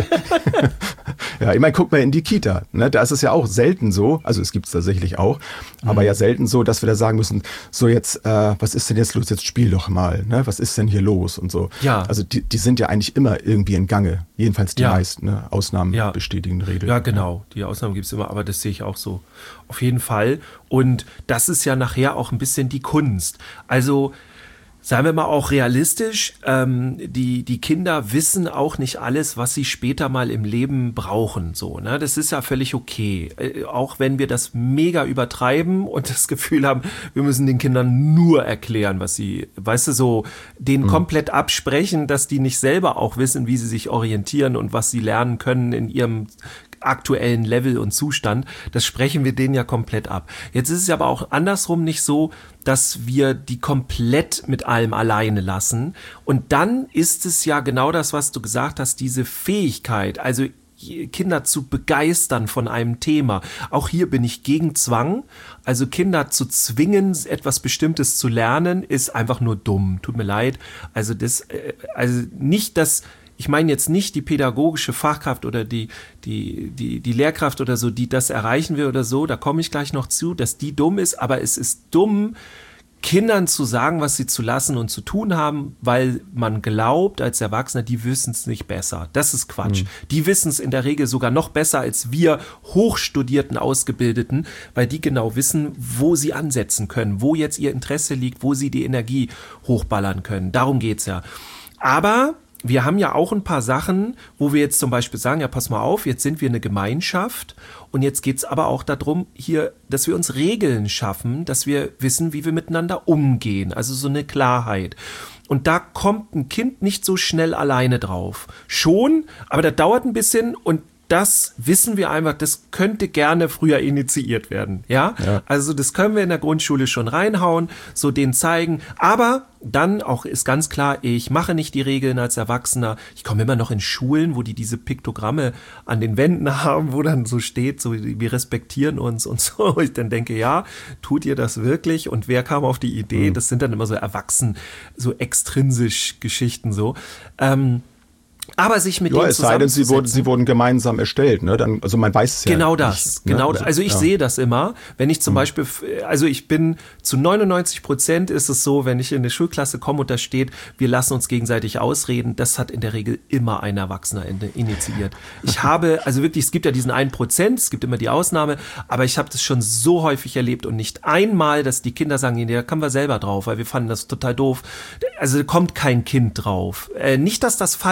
[SPEAKER 3] Ja, ich meine, guck mal in die Kita. Ne? Da ist es ja auch selten so, also es gibt es tatsächlich auch, mhm. aber ja selten so, dass wir da sagen müssen, so jetzt, äh, was ist denn jetzt los? Jetzt spiel doch mal. Ne? Was ist denn hier los? Und so.
[SPEAKER 4] Ja.
[SPEAKER 3] Also die, die sind ja eigentlich immer irgendwie in Gange. Jedenfalls die
[SPEAKER 4] ja.
[SPEAKER 3] meisten. Ne? Ausnahmen
[SPEAKER 4] ja.
[SPEAKER 3] bestätigen Regeln.
[SPEAKER 4] Ja, genau. Die Ausnahmen gibt es immer, aber das sehe ich auch so. Auf jeden Fall. Und das ist ja nachher auch ein bisschen die Kunst. Also seien wir mal auch realistisch, ähm, die, die Kinder wissen auch nicht alles, was sie später mal im Leben brauchen. So, ne? Das ist ja völlig okay. Äh, auch wenn wir das mega übertreiben und das Gefühl haben, wir müssen den Kindern nur erklären, was sie, weißt du, so denen mhm. komplett absprechen, dass die nicht selber auch wissen, wie sie sich orientieren und was sie lernen können in ihrem aktuellen Level und Zustand, das sprechen wir denen ja komplett ab. Jetzt ist es aber auch andersrum nicht so, dass wir die komplett mit allem alleine lassen. Und dann ist es ja genau das, was du gesagt hast, diese Fähigkeit, also Kinder zu begeistern von einem Thema. Auch hier bin ich gegen Zwang. Also Kinder zu zwingen, etwas Bestimmtes zu lernen, ist einfach nur dumm. Tut mir leid. Also das, also nicht das, ich meine jetzt nicht die pädagogische Fachkraft oder die, die, die, die Lehrkraft oder so, die das erreichen will oder so, da komme ich gleich noch zu, dass die dumm ist, aber es ist dumm, Kindern zu sagen, was sie zu lassen und zu tun haben, weil man glaubt als Erwachsener, die wissen es nicht besser. Das ist Quatsch. Mhm. Die wissen es in der Regel sogar noch besser als wir hochstudierten, Ausgebildeten, weil die genau wissen, wo sie ansetzen können, wo jetzt ihr Interesse liegt, wo sie die Energie hochballern können. Darum geht's ja. Aber wir haben ja auch ein paar Sachen, wo wir jetzt zum Beispiel sagen, ja, pass mal auf, jetzt sind wir eine Gemeinschaft und jetzt geht's aber auch darum, hier, dass wir uns Regeln schaffen, dass wir wissen, wie wir miteinander umgehen, also so eine Klarheit. Und da kommt ein Kind nicht so schnell alleine drauf. Schon, aber das dauert ein bisschen und das wissen wir einfach, das könnte gerne früher initiiert werden, ja? ja? Also das können wir in der Grundschule schon reinhauen, so denen zeigen, aber dann auch ist ganz klar, ich mache nicht die Regeln als Erwachsener. Ich komme immer noch in Schulen, wo die diese Piktogramme an den Wänden haben, wo dann so steht, so wir respektieren uns und so. Ich dann denke, ja, tut ihr das wirklich? Und wer kam auf die Idee? Mhm. Das sind dann immer so erwachsen, so extrinsisch Geschichten so. Ähm, Aber sich mit
[SPEAKER 3] ja,
[SPEAKER 4] denen
[SPEAKER 3] es sei denn, sie wurden, sie wurden gemeinsam erstellt, ne? Dann, also man weiß es ja
[SPEAKER 4] Genau das,
[SPEAKER 3] nicht,
[SPEAKER 4] genau
[SPEAKER 3] ne?
[SPEAKER 4] das. Also ich
[SPEAKER 3] ja.
[SPEAKER 4] sehe das immer, wenn ich zum mhm. Beispiel, also ich bin zu neunundneunzig Prozent ist es so, wenn ich in eine Schulklasse komme und da steht, wir lassen uns gegenseitig ausreden, das hat in der Regel immer ein Erwachsener initiiert. Ich habe, also wirklich, es gibt ja diesen einen Prozent, es gibt immer die Ausnahme, aber ich habe das schon so häufig erlebt und nicht einmal, dass die Kinder sagen, nee, da kommen wir selber drauf, weil wir fanden das total doof. Also kommt kein Kind drauf. Äh, nicht, dass das falsch ist,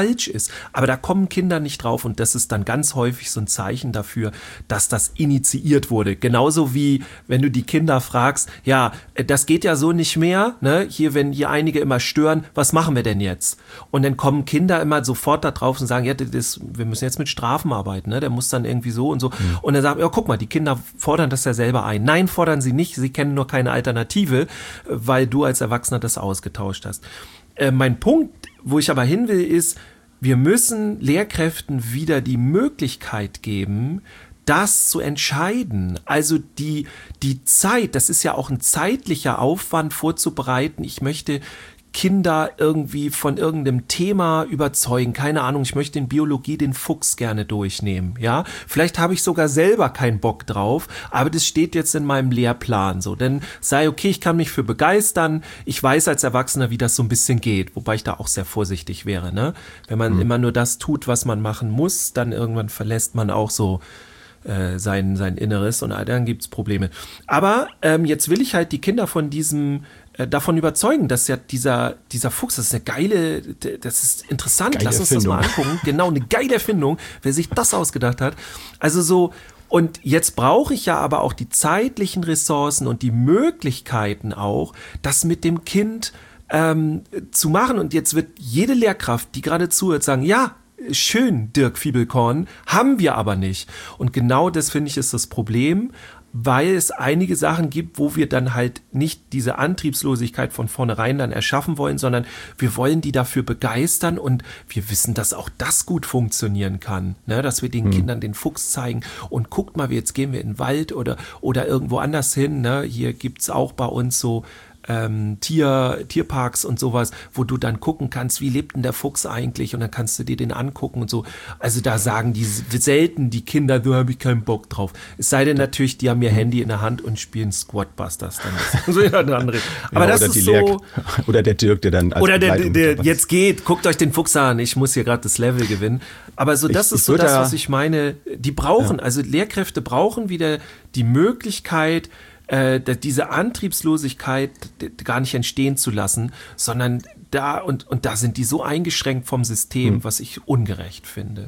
[SPEAKER 4] ist. Aber da kommen Kinder nicht drauf und das ist dann ganz häufig so ein Zeichen dafür, dass das initiiert wurde. Genauso wie, wenn du die Kinder fragst, ja, das geht ja so nicht mehr, ne? Hier, wenn hier einige immer stören, was machen wir denn jetzt? Und dann kommen Kinder immer sofort da drauf und sagen, ja, das, wir müssen jetzt mit Strafen arbeiten, ne? Der muss dann irgendwie so und so. Mhm. Und dann sagen, ja, guck mal, die Kinder fordern das ja selber ein. Nein, fordern sie nicht, sie kennen nur keine Alternative, weil du als Erwachsener das ausgetauscht hast. Äh, mein Punkt, wo ich aber hin will, ist, wir müssen Lehrkräften wieder die Möglichkeit geben, das zu entscheiden. Also die, die Zeit, das ist ja auch ein zeitlicher Aufwand vorzubereiten. Ich möchte Kinder irgendwie von irgendeinem Thema überzeugen. Keine Ahnung, ich möchte in Biologie den Fuchs gerne durchnehmen, ja. Vielleicht habe ich sogar selber keinen Bock drauf, aber das steht jetzt in meinem Lehrplan so. Dann sei okay, ich kann mich für begeistern. Ich weiß als Erwachsener, wie das so ein bisschen geht, wobei ich da auch sehr vorsichtig wäre, ne? Wenn man mhm. immer nur das tut, was man machen muss, dann irgendwann verlässt man auch so äh, sein, sein Inneres und dann gibt's Probleme. Aber ähm, jetzt will ich halt die Kinder von diesem davon überzeugen, dass ja dieser, dieser Fuchs, das ist eine geile, das ist interessant,
[SPEAKER 3] geile
[SPEAKER 4] lass uns
[SPEAKER 3] Erfindung.
[SPEAKER 4] Das mal angucken. Genau, eine geile Erfindung, wer sich das ausgedacht hat. Also so, und jetzt brauche ich ja aber auch die zeitlichen Ressourcen und die Möglichkeiten auch, das mit dem Kind ähm, zu machen. Und jetzt wird jede Lehrkraft, die gerade zuhört, sagen, ja, schön, Dirk Fiebelkorn, haben wir aber nicht. Und genau das, finde ich, ist das Problem, weil es einige Sachen gibt, wo wir dann halt nicht diese Antriebslosigkeit von vornherein dann erschaffen wollen, sondern wir wollen die dafür begeistern und wir wissen, dass auch das gut funktionieren kann, ne? Dass wir den hm. Kindern den Fuchs zeigen und guckt mal, jetzt gehen wir in den Wald oder, oder irgendwo anders hin, ne? Hier gibt's auch bei uns so Ähm, Tier, Tierparks und sowas, wo du dann gucken kannst, wie lebt denn der Fuchs eigentlich und dann kannst du dir den angucken und so. Also da sagen die selten die Kinder, da habe ich keinen Bock drauf. Es sei denn natürlich, die haben ihr Handy in der Hand und spielen Squadbusters dann. So eine andere. Aber ja, das ist so. Lehr-
[SPEAKER 3] oder der Dirk, der dann als
[SPEAKER 4] Oder der, der, der jetzt geht, guckt euch den Fuchs an, ich muss hier gerade das Level gewinnen. Aber so das ich, ist ich so das, was ich meine. Die brauchen, ja. also Lehrkräfte brauchen wieder die Möglichkeit, Äh, diese Antriebslosigkeit gar nicht entstehen zu lassen, sondern da und, und da sind die so eingeschränkt vom System, hm. was ich ungerecht finde.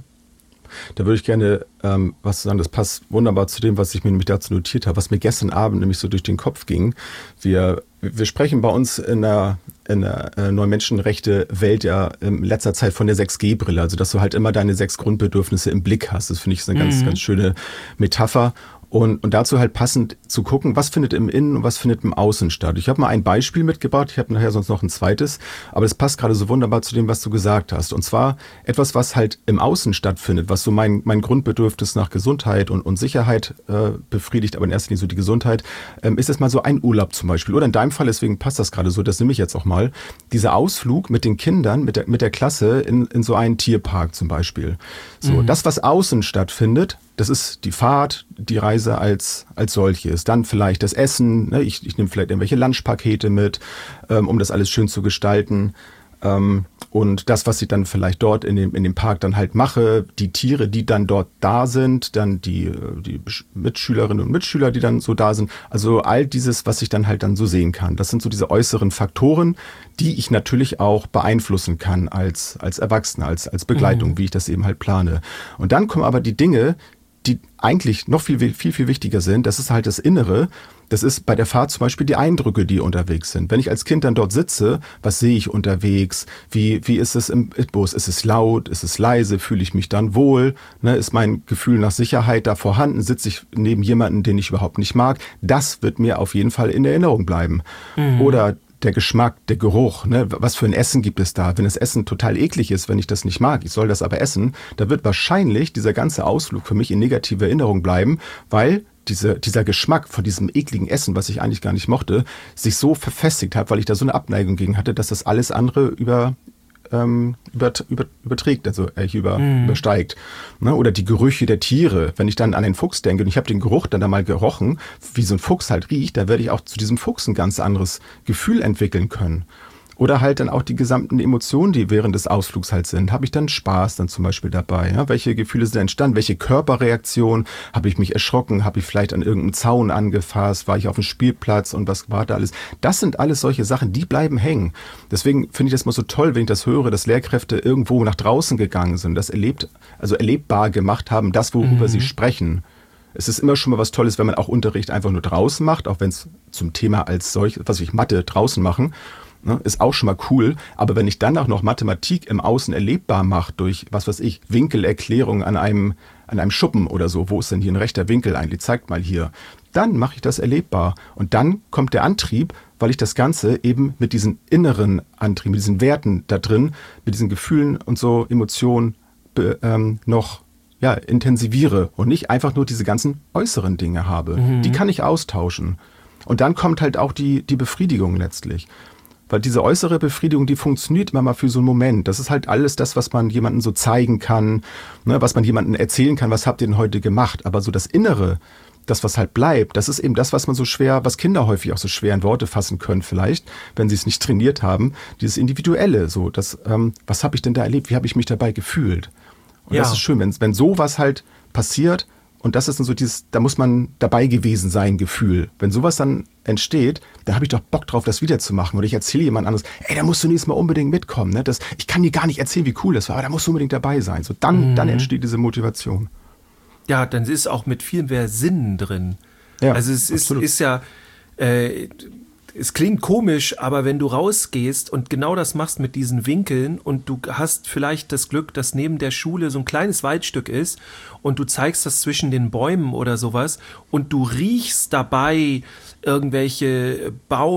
[SPEAKER 3] Da würde ich gerne ähm, was sagen, das passt wunderbar zu dem, was ich mir nämlich dazu notiert habe, was mir gestern Abend nämlich so durch den Kopf ging. Wir, wir sprechen bei uns in der, in der äh, neuen Menschenrechte-Welt ja in letzter Zeit von der sechs G Brille, also dass du halt immer deine sechs Grundbedürfnisse im Blick hast. Das finde ich eine ganz, mhm. ganz schöne Metapher. Und, und dazu halt passend zu gucken, was findet im Innen und was findet im Außen statt. Ich habe mal ein Beispiel mitgebracht, ich habe nachher sonst noch ein zweites, aber es passt gerade so wunderbar zu dem, was du gesagt hast. Und zwar etwas, was halt im Außen stattfindet, was so mein, mein Grundbedürfnis nach Gesundheit und, und Sicherheit äh, befriedigt, aber in erster Linie so die Gesundheit, ähm, ist es mal so ein Urlaub zum Beispiel. Oder in deinem Fall, deswegen passt das gerade so, das nehme ich jetzt auch mal, dieser Ausflug mit den Kindern, mit der, mit der Klasse in, in so einen Tierpark zum Beispiel. So, mhm. das, was außen stattfindet, das ist die Fahrt, die Reise als als solches. Dann vielleicht das Essen. Ne? Ich, ich nehme vielleicht irgendwelche Lunchpakete mit, ähm, um das alles schön zu gestalten. Ähm, und das, was ich dann vielleicht dort in dem in dem Park dann halt mache, die Tiere, die dann dort da sind, dann die die Mitschülerinnen und Mitschüler, die dann so da sind. Also all dieses, was ich dann halt dann so sehen kann. Das sind so diese äußeren Faktoren, die ich natürlich auch beeinflussen kann als als Erwachsener, als als Begleitung, mhm. wie ich das eben halt plane. Und dann kommen aber die Dinge, die eigentlich noch viel, viel, viel wichtiger sind. Das ist halt das Innere. Das ist bei der Fahrt zum Beispiel die Eindrücke, die unterwegs sind. Wenn ich als Kind dann dort sitze, was sehe ich unterwegs? Wie, wie ist es im Bus? Ist es laut? Ist es leise? Fühle ich mich dann wohl? Ne, ist mein Gefühl nach Sicherheit da vorhanden? Sitze ich neben jemanden, den ich überhaupt nicht mag? Das wird mir auf jeden Fall in Erinnerung bleiben. Mhm. Oder der Geschmack, der Geruch, ne? Was für ein Essen gibt es da? Wenn das Essen total eklig ist, wenn ich das nicht mag, ich soll das aber essen, da wird wahrscheinlich dieser ganze Ausflug für mich in negative Erinnerung bleiben, weil diese, dieser Geschmack von diesem ekligen Essen, was ich eigentlich gar nicht mochte, sich so verfestigt hat, weil ich da so eine Abneigung gegen hatte, dass das alles andere über ähm, über, über, überträgt, also äh, über, mhm. übersteigt. Ne? Oder die Gerüche der Tiere. Wenn ich dann an den Fuchs denke und ich habe den Geruch dann da mal gerochen, wie so ein Fuchs halt riecht, da werde ich auch zu diesem Fuchs ein ganz anderes Gefühl entwickeln können. Oder halt dann auch die gesamten Emotionen, die während des Ausflugs halt sind. Habe ich dann Spaß dann zum Beispiel dabei? Ja? Welche Gefühle sind entstanden? Welche Körperreaktion? Habe ich mich erschrocken? Habe ich vielleicht an irgendeinem Zaun angefasst? War ich auf dem Spielplatz und was war da alles? Das sind alles solche Sachen, die bleiben hängen. Deswegen finde ich das mal so toll, wenn ich das höre, dass Lehrkräfte irgendwo nach draußen gegangen sind, das erlebt, also erlebbar gemacht haben, das, worüber mhm. sie sprechen. Es ist immer schon mal was Tolles, wenn man auch Unterricht einfach nur draußen macht, auch wenn es zum Thema als solch, was ich Mathe draußen machen, ne, ist auch schon mal cool. Aber wenn ich dann auch noch Mathematik im Außen erlebbar mache durch, was weiß ich, Winkelerklärung an einem, an einem Schuppen oder so, wo ist denn hier ein rechter Winkel eigentlich, zeigt mal hier, dann mache ich das erlebbar. Und dann kommt der Antrieb, weil ich das Ganze eben mit diesen inneren Antrieben, mit diesen Werten da drin, mit diesen Gefühlen und so Emotionen be, ähm, noch ja, intensiviere und nicht einfach nur diese ganzen äußeren Dinge habe. Mhm. Die kann ich austauschen. Und dann kommt halt auch die, die Befriedigung letztlich. Weil diese äußere Befriedigung, die funktioniert immer mal für so einen Moment. Das ist halt alles das, was man jemandem so zeigen kann, ne, was man jemandem erzählen kann, was habt ihr denn heute gemacht. Aber so das Innere, das, was halt bleibt, das ist eben das, was man so schwer, was Kinder häufig auch so schwer in Worte fassen können vielleicht, wenn sie es nicht trainiert haben. Dieses Individuelle, so, das, ähm, was habe ich denn da erlebt, wie habe ich mich dabei gefühlt? Und ja. Das ist schön, wenn, wenn sowas halt passiert und das ist dann so dieses, da muss man dabei gewesen sein, Gefühl. Wenn sowas dann entsteht, dann habe ich doch Bock drauf, das wiederzumachen. Oder ich erzähle jemand anderes, ey, da musst du nächstes Mal unbedingt mitkommen. Ne? Das, ich kann dir gar nicht erzählen, wie cool das war, aber da musst du unbedingt dabei sein. So, dann, mhm. dann entsteht diese Motivation.
[SPEAKER 4] Ja, dann ist auch mit viel mehr Sinn drin.
[SPEAKER 3] Ja,
[SPEAKER 4] also es ist, ist ja, äh, es klingt komisch, aber wenn du rausgehst und genau das machst mit diesen Winkeln und du hast vielleicht das Glück, dass neben der Schule so ein kleines Waldstück ist und du zeigst das zwischen den Bäumen oder sowas und du riechst dabei irgendwelche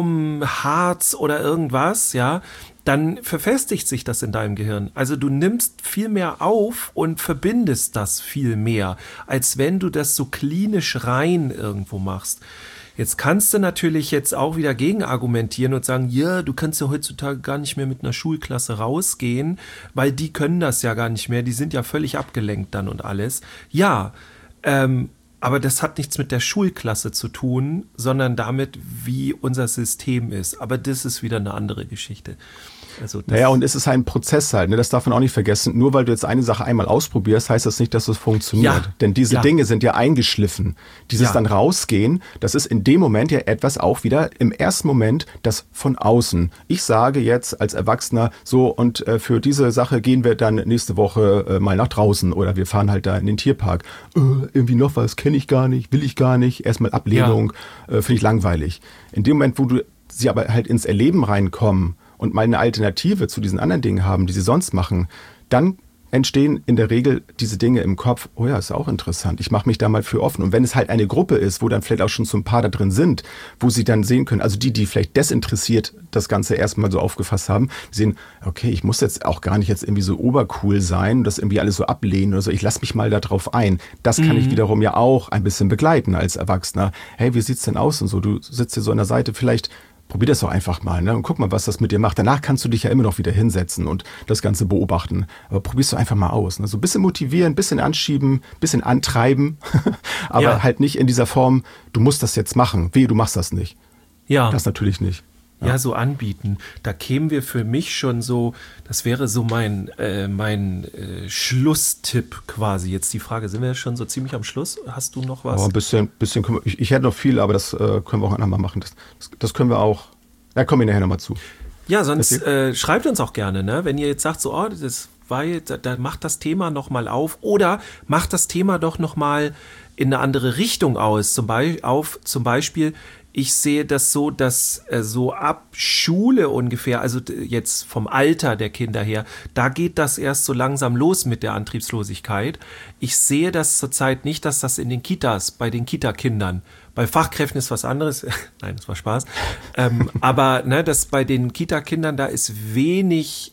[SPEAKER 4] Baumharz oder irgendwas, ja, dann verfestigt sich das in deinem Gehirn. Also du nimmst viel mehr auf und verbindest das viel mehr, als wenn du das so klinisch rein irgendwo machst. Jetzt kannst du natürlich jetzt auch wieder gegen argumentieren und sagen, ja, du kannst ja heutzutage gar nicht mehr mit einer Schulklasse rausgehen, weil die können das ja gar nicht mehr, die sind ja völlig abgelenkt dann und alles. Ja, ähm, aber das hat nichts mit der Schulklasse zu tun, sondern damit, wie unser System ist. Aber das ist wieder eine andere Geschichte. Also
[SPEAKER 3] naja, und es ist ein Prozess halt, ne? Das darf man auch nicht vergessen. Nur weil du jetzt eine Sache einmal ausprobierst, heißt das nicht, dass es funktioniert. Ja. Denn diese ja. Dinge sind ja eingeschliffen. Dieses ja. dann rausgehen, das ist in dem Moment ja etwas auch wieder im ersten Moment das von außen. Ich sage jetzt als Erwachsener so, und äh, für diese Sache gehen wir dann nächste Woche äh, mal nach draußen oder wir fahren halt da in den Tierpark. Äh, irgendwie noch was, kenne ich gar nicht, will ich gar nicht. Erstmal Ablehnung, ja. äh, finde ich langweilig. In dem Moment, wo du sie aber halt ins Erleben reinkommen, und mal eine Alternative zu diesen anderen Dingen haben, die sie sonst machen, dann entstehen in der Regel diese Dinge im Kopf, oh ja, ist auch interessant, ich mache mich da mal für offen. Und wenn es halt eine Gruppe ist, wo dann vielleicht auch schon so ein paar da drin sind, wo sie dann sehen können, also die, die vielleicht desinteressiert das Ganze erstmal so aufgefasst haben, sehen, okay, ich muss jetzt auch gar nicht jetzt irgendwie so obercool sein und das irgendwie alles so ablehnen oder so, ich lasse mich mal da drauf ein. Das kann mhm. ich wiederum ja auch ein bisschen begleiten als Erwachsener. Hey, wie sieht's denn aus und so, du sitzt hier so an der Seite, vielleicht probier das doch einfach mal, ne? Und guck mal, was das mit dir macht. Danach kannst du dich ja immer noch wieder hinsetzen und das Ganze beobachten. Aber probierst du einfach mal aus. Ne? So ein bisschen motivieren, ein bisschen anschieben, ein bisschen antreiben. Aber ja. halt nicht in dieser Form, du musst das jetzt machen. Wehe, du machst das nicht.
[SPEAKER 4] Ja.
[SPEAKER 3] Das natürlich nicht.
[SPEAKER 4] Ja. ja, so anbieten. Da kämen wir für mich schon so, das wäre so mein, äh, mein äh, Schlusstipp quasi. Jetzt die Frage, sind wir schon so ziemlich am Schluss? Hast du noch was?
[SPEAKER 3] Oh, ein bisschen, bisschen ich, ich hätte noch viel, aber das äh, können wir auch ein andermal machen. Das, das, das können wir auch, da kommen wir nachher nochmal zu.
[SPEAKER 4] Ja, sonst äh, schreibt uns auch gerne, ne? Wenn ihr jetzt sagt, so, oh, das war jetzt, da, da macht das Thema nochmal auf oder macht das Thema doch nochmal in eine andere Richtung aus. Zum, Be- auf, zum Beispiel, ich sehe das so, dass äh, so ab Schule ungefähr, also d- jetzt vom Alter der Kinder her, da geht das erst so langsam los mit der Antriebslosigkeit. Ich sehe das zurzeit nicht, dass das in den Kitas, bei den Kita-Kindern, bei Fachkräften ist was anderes, nein, das war Spaß, ähm, aber ne, dass bei den Kita-Kindern, da ist wenig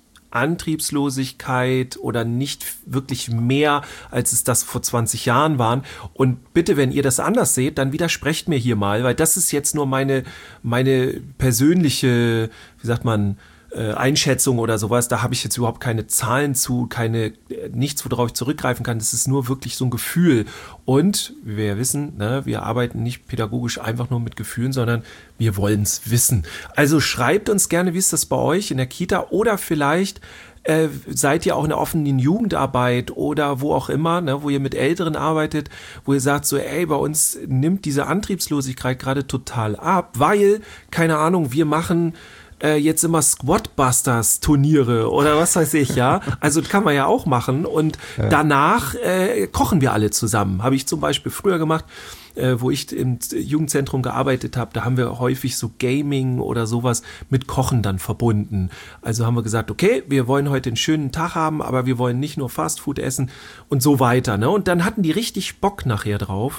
[SPEAKER 4] Antriebslosigkeit oder nicht wirklich mehr, als es das vor zwanzig Jahren waren. Und bitte, wenn ihr das anders seht, dann widersprecht mir hier mal, weil das ist jetzt nur meine, meine persönliche, wie sagt man, äh, Einschätzung oder sowas, da habe ich jetzt überhaupt keine Zahlen zu, keine, äh, nichts, worauf ich zurückgreifen kann. Das ist nur wirklich so ein Gefühl. Und wie wir ja wissen, ne, wir arbeiten nicht pädagogisch einfach nur mit Gefühlen, sondern wir wollen es wissen. Also schreibt uns gerne, wie ist das bei euch in der Kita oder vielleicht Äh, seid ihr auch in der offenen Jugendarbeit oder wo auch immer, ne, wo ihr mit Älteren arbeitet, wo ihr sagt so, ey, bei uns nimmt diese Antriebslosigkeit gerade total ab, weil, keine Ahnung, wir machen äh, jetzt immer Squatbusters-Turniere oder was weiß ich, ja. Also kann man ja auch machen und ja. danach äh, kochen wir alle zusammen. Habe ich zum Beispiel früher gemacht, Äh, wo ich im Jugendzentrum gearbeitet habe, da haben wir häufig so Gaming oder sowas mit Kochen dann verbunden. Also haben wir gesagt, okay, wir wollen heute einen schönen Tag haben, aber wir wollen nicht nur Fastfood essen und so weiter. Ne? Und dann hatten die richtig Bock nachher drauf.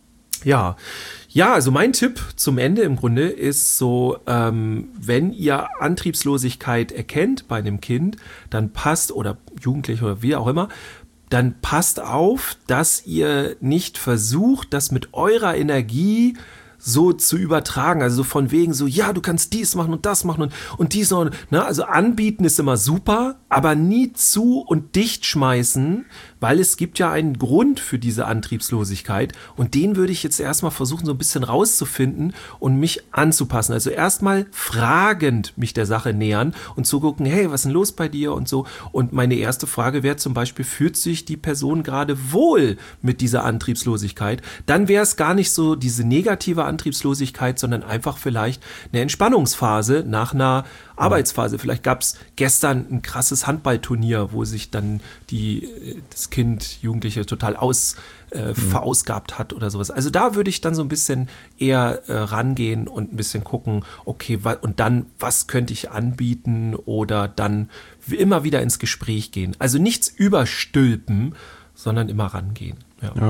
[SPEAKER 4] Ja, ja, also mein Tipp zum Ende im Grunde ist so, ähm, wenn ihr Antriebslosigkeit erkennt bei einem Kind, dann passt, oder Jugendliche oder wie auch immer, dann passt auf, dass ihr nicht versucht, das mit eurer Energie so zu übertragen, also so von wegen so, ja, du kannst dies machen und das machen und, und dies und, ne, also anbieten ist immer super, aber nie zu und dicht schmeißen, weil es gibt ja einen Grund für diese Antriebslosigkeit und den würde ich jetzt erstmal versuchen, so ein bisschen rauszufinden und mich anzupassen. Also erstmal fragend mich der Sache nähern und zu gucken, hey, was ist denn los bei dir und so. Und meine erste Frage wäre zum Beispiel, fühlt sich die Person gerade wohl mit dieser Antriebslosigkeit? Dann wäre es gar nicht so diese negative Antriebslosigkeit, sondern einfach vielleicht eine Entspannungsphase nach einer Arbeitsphase. Vielleicht gab es gestern ein krasses Handballturnier, wo sich dann die, das Kind, Jugendliche total aus, äh, mhm. verausgabt hat oder sowas. Also da würde ich dann so ein bisschen eher äh, rangehen und ein bisschen gucken, okay, wa- und dann, was könnte ich anbieten oder dann immer wieder ins Gespräch gehen. Also nichts überstülpen, sondern immer rangehen. Ja.
[SPEAKER 3] ja.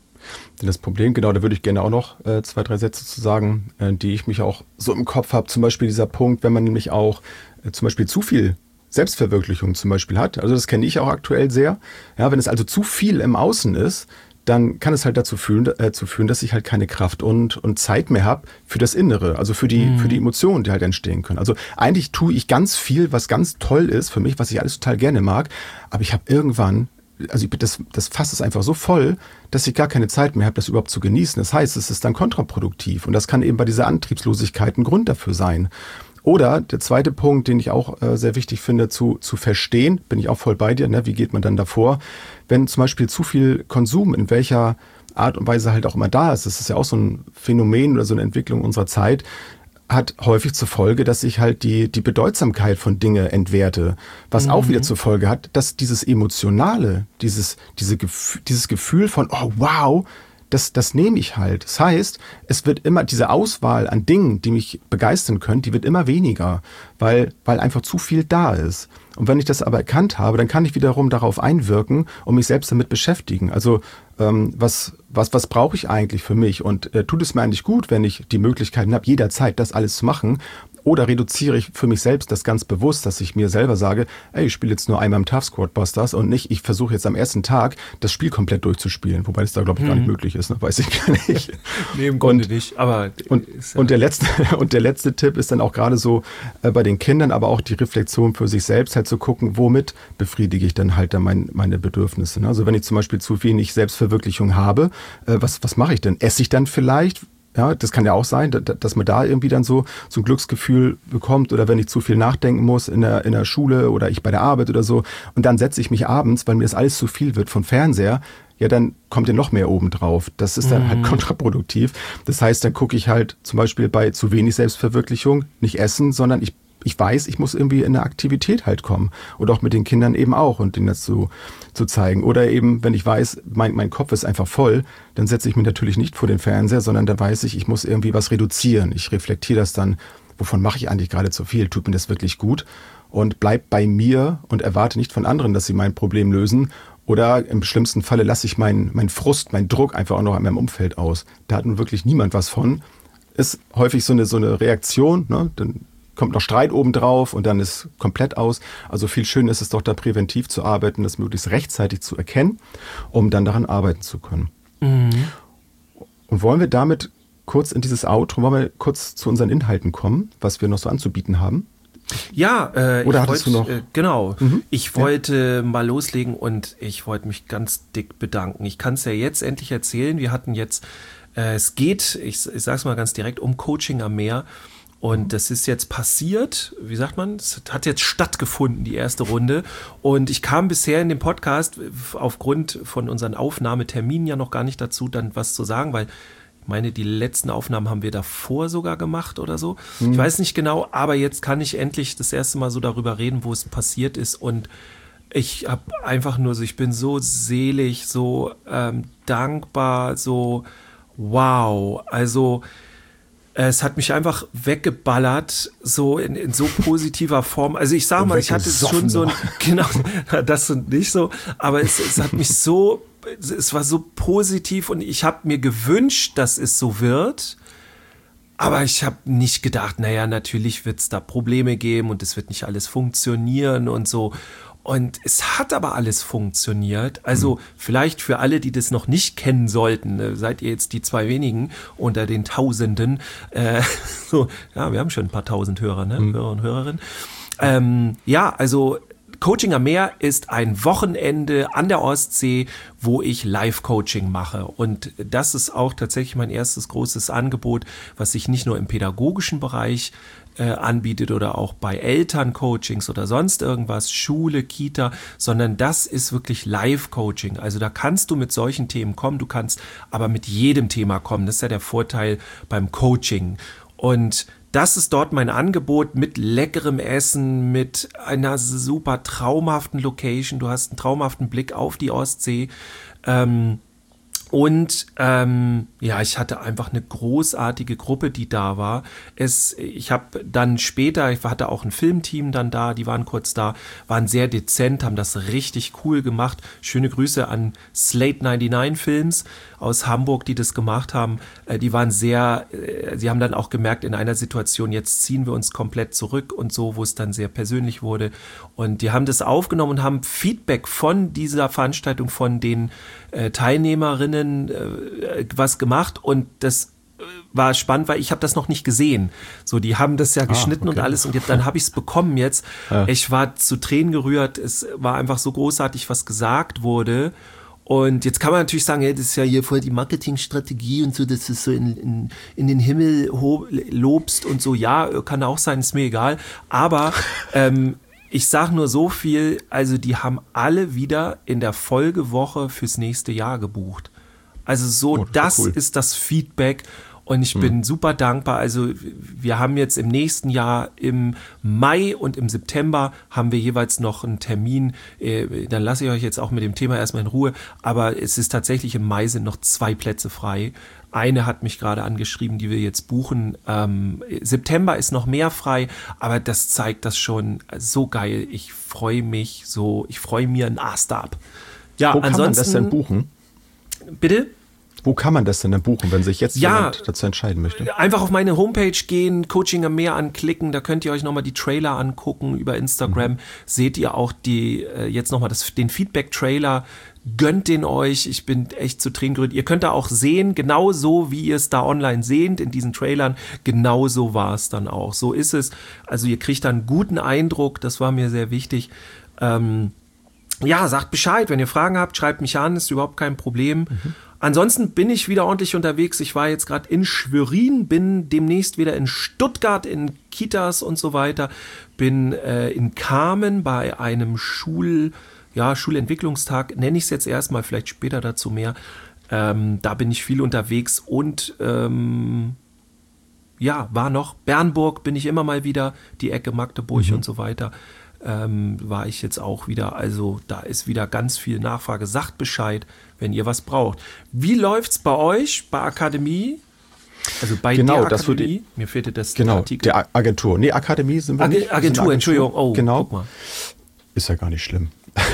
[SPEAKER 3] Das Problem, genau, da würde ich gerne auch noch äh, zwei, drei Sätze zu sagen, äh, die ich mich auch so im Kopf habe. Zum Beispiel dieser Punkt, wenn man nämlich auch äh, zum Beispiel zu viel Selbstverwirklichung zum Beispiel hat. Also das kenne ich auch aktuell sehr. Ja, wenn es also zu viel im Außen ist, dann kann es halt dazu führen, äh, zu führen, dass ich halt keine Kraft und, und Zeit mehr habe für das Innere, also für die, mhm. für die Emotionen, die halt entstehen können. Also eigentlich tue ich ganz viel, was ganz toll ist für mich, was ich alles total gerne mag, aber ich habe irgendwann Also das, das Fass ist einfach so voll, dass ich gar keine Zeit mehr habe, das überhaupt zu genießen. Das heißt, es ist dann kontraproduktiv. Und das kann eben bei dieser Antriebslosigkeit ein Grund dafür sein. Oder der zweite Punkt, den ich auch äh, sehr wichtig finde, zu, zu verstehen, bin ich auch voll bei dir, ne? Wie geht man dann davor? Wenn zum Beispiel zu viel Konsum in welcher Art und Weise halt auch immer da ist, das ist ja auch so ein Phänomen oder so eine Entwicklung unserer Zeit, hat häufig zur Folge, dass ich halt die, die Bedeutsamkeit von Dinge entwerte. Was mhm. auch wieder zur Folge hat, dass dieses Emotionale, dieses, diese Gef- dieses Gefühl von, oh wow, das, das nehme ich halt. Das heißt, es wird immer, diese Auswahl an Dingen, die mich begeistern können, die wird immer weniger, weil, weil einfach zu viel da ist. Und wenn ich das aber erkannt habe, dann kann ich wiederum darauf einwirken und mich selbst damit beschäftigen. Also ähm, was, was, was brauche ich eigentlich für mich? Und äh, tut es mir eigentlich gut, wenn ich die Möglichkeiten habe, jederzeit das alles zu machen? Oder reduziere ich für mich selbst das ganz bewusst, dass ich mir selber sage, ey, ich spiele jetzt nur einmal am Tough Squatbusters und nicht, ich versuche jetzt am ersten Tag das Spiel komplett durchzuspielen. Wobei das da, glaube ich, gar nicht mhm. möglich ist, ne? Weiß ich gar nicht.
[SPEAKER 4] Nee, im Grunde nicht, aber...
[SPEAKER 3] Und,
[SPEAKER 4] ist,
[SPEAKER 3] und, der letzte, und der letzte Tipp ist dann auch gerade so äh, bei den Kindern, aber auch die Reflexion für sich selbst, halt zu gucken, womit befriedige ich dann halt dann mein, meine Bedürfnisse. Ne? Also wenn ich zum Beispiel zu wenig Selbstverwirklichung habe, äh, was, was mache ich denn? Esse ich dann vielleicht? Ja, das kann ja auch sein, dass man da irgendwie dann so, so ein Glücksgefühl bekommt oder wenn ich zu viel nachdenken muss in der, in der Schule oder ich bei der Arbeit oder so und dann setze ich mich abends, weil mir das alles zu viel wird vom Fernseher, ja, dann kommt ja noch mehr oben drauf. Das ist dann mhm. halt kontraproduktiv. Das heißt, dann gucke ich halt zum Beispiel bei zu wenig Selbstverwirklichung nicht essen, sondern ich Ich weiß, ich muss irgendwie in eine Aktivität halt kommen und auch mit den Kindern eben auch und denen das zu, zu zeigen. Oder eben, wenn ich weiß, mein, mein Kopf ist einfach voll, dann setze ich mich natürlich nicht vor den Fernseher, sondern da weiß ich, ich muss irgendwie was reduzieren. Ich reflektiere das dann, wovon mache ich eigentlich gerade zu viel? Tut mir das wirklich gut? Und bleib bei mir und erwarte nicht von anderen, dass sie mein Problem lösen. Oder im schlimmsten Falle lasse ich meinen mein Frust, meinen Druck einfach auch noch an meinem Umfeld aus. Da hat nun wirklich niemand was von. Ist häufig so eine, so eine Reaktion, ne? Dann kommt noch Streit obendrauf und dann ist komplett aus. Also viel schöner ist es doch, da präventiv zu arbeiten, das möglichst rechtzeitig zu erkennen, um dann daran arbeiten zu können. Mhm. Und wollen wir damit kurz in dieses Outro, wollen wir kurz zu unseren Inhalten kommen, was wir noch so anzubieten haben?
[SPEAKER 4] Ja, äh,
[SPEAKER 3] Oder
[SPEAKER 4] ich
[SPEAKER 3] hattest
[SPEAKER 4] wollt,
[SPEAKER 3] du noch?
[SPEAKER 4] Äh, genau.
[SPEAKER 3] Mhm.
[SPEAKER 4] Ich wollte ja. mal loslegen und ich wollte mich ganz dick bedanken. Ich kann es ja jetzt endlich erzählen. Wir hatten jetzt, äh, es geht, ich, ich sage es mal ganz direkt, um Coaching am Meer. Und das ist jetzt passiert, wie sagt man, es hat jetzt stattgefunden, die erste Runde. Und ich kam bisher in dem Podcast aufgrund von unseren Aufnahmeterminen ja noch gar nicht dazu, dann was zu sagen, weil ich meine, die letzten Aufnahmen haben wir davor sogar gemacht oder so. Hm. Ich weiß nicht genau, aber jetzt kann ich endlich das erste Mal so darüber reden, wo es passiert ist. Und ich habe einfach nur so, ich bin so selig, so ähm, dankbar, so wow, also es hat mich einfach weggeballert, so in, in so positiver Form. Also ich sag mal, ich hatte schon so ein, genau, das und nicht so, aber es, es hat mich so, es war so positiv und ich habe mir gewünscht, dass es so wird. Aber ich habe nicht gedacht, naja, natürlich wird es da Probleme geben und es wird nicht alles funktionieren und so. Und es hat aber alles funktioniert. Also mhm. vielleicht für alle, die das noch nicht kennen sollten, äh, seid ihr jetzt die zwei wenigen unter den Tausenden. Äh, so, ja, wir haben schon ein paar tausend Hörer, ne? Mhm. Hörer und Hörerinnen. Ähm, ja, also Coaching am Meer ist ein Wochenende an der Ostsee, wo ich Live-Coaching mache. Und das ist auch tatsächlich mein erstes großes Angebot, was sich nicht nur im pädagogischen Bereich äh, anbietet oder auch bei Elterncoachings oder sonst irgendwas, Schule, Kita, sondern das ist wirklich Live-Coaching. Also da kannst du mit solchen Themen kommen, du kannst aber mit jedem Thema kommen. Das ist ja der Vorteil beim Coaching. Und das ist dort mein Angebot mit leckerem Essen, mit einer super traumhaften Location. Du hast einen traumhaften Blick auf die Ostsee. Ähm, und ähm, ja, ich hatte einfach eine großartige Gruppe, die da war. Es, ich habe dann später, ich hatte auch ein Filmteam dann da, die waren kurz da, waren sehr dezent, haben das richtig cool gemacht. Schöne Grüße an Slate neunundneunzig Films aus Hamburg, die das gemacht haben. Äh, die waren sehr, äh, sie haben dann auch gemerkt, in einer Situation, jetzt ziehen wir uns komplett zurück und so, wo es dann sehr persönlich wurde. Und die haben das aufgenommen und haben Feedback von dieser Veranstaltung, von den äh, Teilnehmerinnen äh, was gemacht und das äh, war spannend, weil ich habe das noch nicht gesehen. So, die haben das ja geschnitten ah, okay. und alles und jetzt, dann habe ich es bekommen jetzt. Ja. Ich war zu Tränen gerührt. Es war einfach so großartig, was gesagt wurde. Und jetzt kann man natürlich sagen, hey, das ist ja hier voll die Marketingstrategie und so, dass du es so in, in, in den Himmel ho- lobst und so. Ja, kann auch sein, ist mir egal. Aber ähm, ich sage nur so viel, also die haben alle wieder in der Folgewoche fürs nächste Jahr gebucht. Also so, oh, das, das cool. ist das Feedback und ich hm. bin super dankbar. Also wir haben jetzt im nächsten Jahr im Mai und im September haben wir jeweils noch einen Termin. Äh, dann lasse ich euch jetzt auch mit dem Thema erstmal in Ruhe. Aber es ist tatsächlich im Mai sind noch zwei Plätze frei. Eine hat mich gerade angeschrieben, die wir jetzt buchen. Ähm, September ist noch mehr frei, aber das zeigt das schon so geil. Ich freue mich so, ich freue mir ein Ast ab. Ja,
[SPEAKER 3] Wo kann
[SPEAKER 4] ansonsten,
[SPEAKER 3] man das denn buchen?
[SPEAKER 4] Bitte?
[SPEAKER 3] Wo kann man das denn dann buchen, wenn sich jetzt
[SPEAKER 4] ja,
[SPEAKER 3] jemand dazu entscheiden möchte?
[SPEAKER 4] Einfach auf meine Homepage gehen, Coaching am Meer anklicken, da könnt ihr euch nochmal die Trailer angucken. Über Instagram mhm. seht ihr auch die jetzt nochmal den Feedback-Trailer. Gönnt den euch, ich bin echt zu Tränen gerührt. Ihr könnt da auch sehen, genau so, wie ihr es da online seht, in diesen Trailern, genau so war es dann auch. So ist es. Also ihr kriegt da einen guten Eindruck, das war mir sehr wichtig. Ähm, ja, sagt Bescheid, wenn ihr Fragen habt, schreibt mich an, ist überhaupt kein Problem. Mhm. Ansonsten bin ich wieder ordentlich unterwegs. Ich war jetzt gerade in Schwerin, bin demnächst wieder in Stuttgart, in Kitas und so weiter. Bin äh, in Kamen bei einem Schul, ja, Schulentwicklungstag, nenne ich es jetzt erstmal, vielleicht später dazu mehr. Ähm, da bin ich viel unterwegs und ähm, ja, war noch Bernburg, bin ich immer mal wieder, die Ecke Magdeburg mhm. und so weiter. Ähm, war ich jetzt auch wieder, also da ist wieder ganz viel Nachfrage. Sagt Bescheid, wenn ihr was braucht. Wie läuft's bei euch, bei Akademie? Also bei
[SPEAKER 3] genau,
[SPEAKER 4] der
[SPEAKER 3] das
[SPEAKER 4] Akademie?
[SPEAKER 3] Würde,
[SPEAKER 4] Mir fehlte das
[SPEAKER 3] genau,
[SPEAKER 4] Artikel.
[SPEAKER 3] Der Agentur. Nee, Akademie sind wir
[SPEAKER 4] Ag-
[SPEAKER 3] nicht.
[SPEAKER 4] Agentur,
[SPEAKER 3] wir
[SPEAKER 4] Entschuldigung. Oh,
[SPEAKER 3] genau.
[SPEAKER 4] Guck mal.
[SPEAKER 3] Ist ja gar nicht schlimm.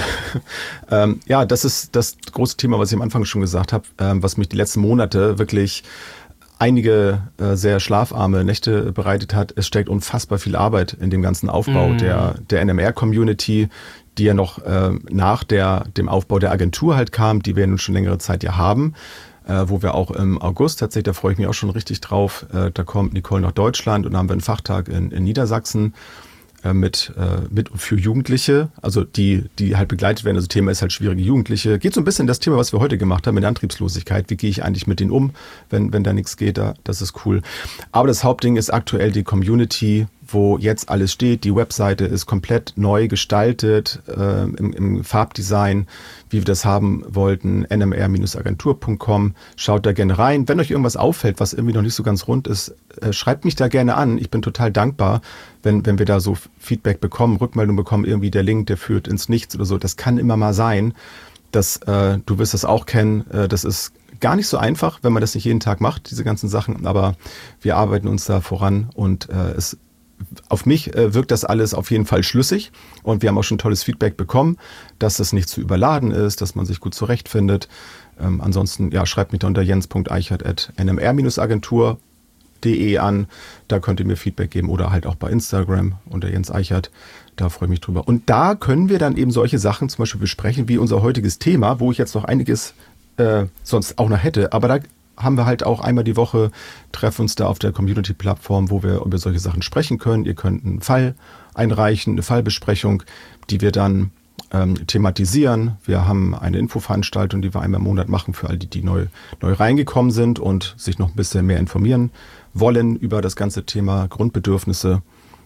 [SPEAKER 3] ähm, ja, das ist das große Thema, was ich am Anfang schon gesagt habe, ähm, was mich die letzten Monate wirklich einige äh, sehr schlafarme Nächte bereitet hat. Es steckt unfassbar viel Arbeit in dem ganzen Aufbau mm. der, der N M R-Community, die ja noch äh, nach der, dem Aufbau der Agentur halt kam, die wir nun schon längere Zeit ja haben, äh, wo wir auch im August, tatsächlich, da freue ich mich auch schon richtig drauf, äh, da kommt Nicole nach Deutschland und dann haben wir einen Fachtag in, in Niedersachsen. äh, mit, äh, mit für Jugendliche, also die, die halt begleitet werden. Also Thema ist halt schwierige Jugendliche. Geht so ein bisschen das Thema, was wir heute gemacht haben mit Antriebslosigkeit. Wie gehe ich eigentlich mit denen um, wenn, wenn da nichts geht? Da, das ist cool. Aber das Hauptding ist aktuell die Community, wo jetzt alles steht. Die Webseite ist komplett neu gestaltet äh, im, im Farbdesign, wie wir das haben wollten. n m r Bindestrich agentur Punkt com. Schaut da gerne rein. Wenn euch irgendwas auffällt, was irgendwie noch nicht so ganz rund ist, äh, schreibt mich da gerne an. Ich bin total dankbar, wenn, wenn wir da so Feedback bekommen, Rückmeldung bekommen, irgendwie der Link, der führt ins Nichts oder so. Das kann immer mal sein. Das, äh, du wirst das auch kennen. Äh, das ist gar nicht so einfach, wenn man das nicht jeden Tag macht, diese ganzen Sachen. Aber wir arbeiten uns da voran und äh, es auf mich äh, wirkt das alles auf jeden Fall schlüssig und wir haben auch schon tolles Feedback bekommen, dass es nicht zu überladen ist, dass man sich gut zurechtfindet. Ähm, ansonsten, ja, schreibt mich da unter jens punkt eichert at n m r Bindestrich agentur Punkt de an. Da könnt ihr mir Feedback geben oder halt auch bei Instagram unter Jens Eichert. Da freue ich mich drüber. Und da können wir dann eben solche Sachen zum Beispiel besprechen, wie unser heutiges Thema, wo ich jetzt noch einiges äh, sonst auch noch hätte. Aber da haben wir halt auch einmal die Woche, treffen uns da auf der Community-Plattform, wo wir über solche Sachen sprechen können. Ihr könnt einen Fall einreichen, eine Fallbesprechung, die wir dann ähm, thematisieren. Wir haben eine Infoveranstaltung, die wir einmal im Monat machen für all die, die neu, neu reingekommen sind und sich noch ein bisschen mehr informieren wollen über das ganze Thema Grundbedürfnisse.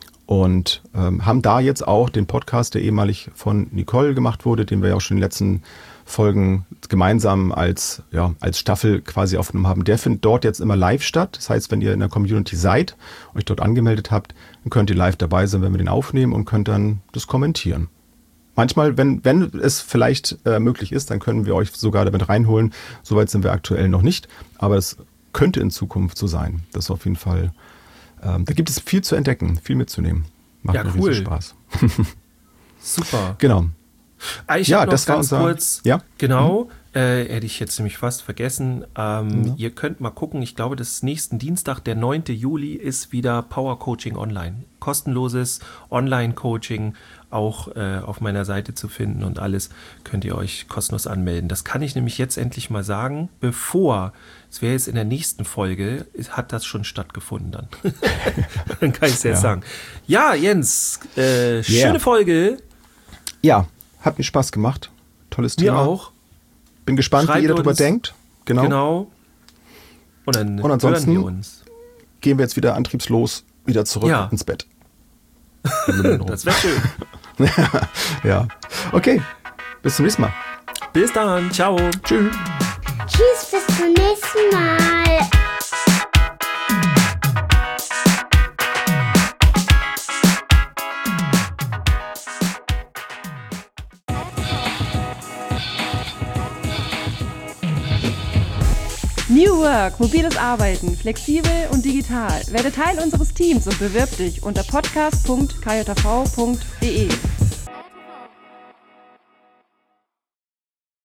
[SPEAKER 3] Und ähm, haben da jetzt auch den Podcast, der ehemalig von Nicole gemacht wurde, den wir ja auch schon in den letzten Folgen gemeinsam als, ja, als Staffel quasi aufgenommen haben. Der findet dort jetzt immer live statt. Das heißt, wenn ihr in der Community seid, euch dort angemeldet habt, dann könnt ihr live dabei sein, wenn wir den aufnehmen und könnt dann das kommentieren. Manchmal, wenn, wenn es vielleicht äh, möglich ist, dann können wir euch sogar damit reinholen. Soweit sind wir aktuell noch nicht, aber es könnte in Zukunft so sein. Das ist auf jeden Fall, ähm, da gibt es viel zu entdecken, viel mitzunehmen. Macht
[SPEAKER 4] ja,
[SPEAKER 3] mir
[SPEAKER 4] cool.
[SPEAKER 3] riesen Spaß.
[SPEAKER 4] Super.
[SPEAKER 3] Genau.
[SPEAKER 4] Ah, ich
[SPEAKER 3] ja,
[SPEAKER 4] habe noch
[SPEAKER 3] das
[SPEAKER 4] ganz
[SPEAKER 3] war unser,
[SPEAKER 4] kurz,
[SPEAKER 3] ja?
[SPEAKER 4] genau, äh, hätte ich jetzt nämlich fast vergessen. Ähm,
[SPEAKER 3] Ja.
[SPEAKER 4] Ihr könnt mal gucken, ich glaube, das ist nächsten Dienstag, der neunte Juli, ist wieder Power Coaching Online. Kostenloses Online-Coaching, auch äh, auf meiner Seite zu finden und alles könnt ihr euch kostenlos anmelden. Das kann ich nämlich jetzt endlich mal sagen, bevor, es wäre jetzt in der nächsten Folge, hat das schon stattgefunden dann. Dann kann ich es jetzt
[SPEAKER 3] Ja.
[SPEAKER 4] sagen. Ja, Jens, äh, schöne Folge.
[SPEAKER 3] Ja, hat mir Spaß gemacht. Tolles
[SPEAKER 4] Mir
[SPEAKER 3] Thema.
[SPEAKER 4] auch.
[SPEAKER 3] Bin gespannt,
[SPEAKER 4] Schreibt
[SPEAKER 3] wie ihr darüber
[SPEAKER 4] uns.
[SPEAKER 3] denkt. Genau.
[SPEAKER 4] Genau. Und dann
[SPEAKER 3] Und ansonsten
[SPEAKER 4] hören wir uns.
[SPEAKER 3] Gehen wir jetzt wieder antriebslos wieder zurück
[SPEAKER 4] Ja.
[SPEAKER 3] ins Bett.
[SPEAKER 4] Das wäre schön.
[SPEAKER 3] Ja. Okay. Bis zum nächsten Mal.
[SPEAKER 4] Bis dann. Ciao.
[SPEAKER 3] Tschüss.
[SPEAKER 2] Tschüss, bis zum nächsten Mal.
[SPEAKER 1] New Work, mobiles Arbeiten, flexibel und digital. Werde Teil unseres Teams und bewirb dich unter podcast punkt k j v punkt de.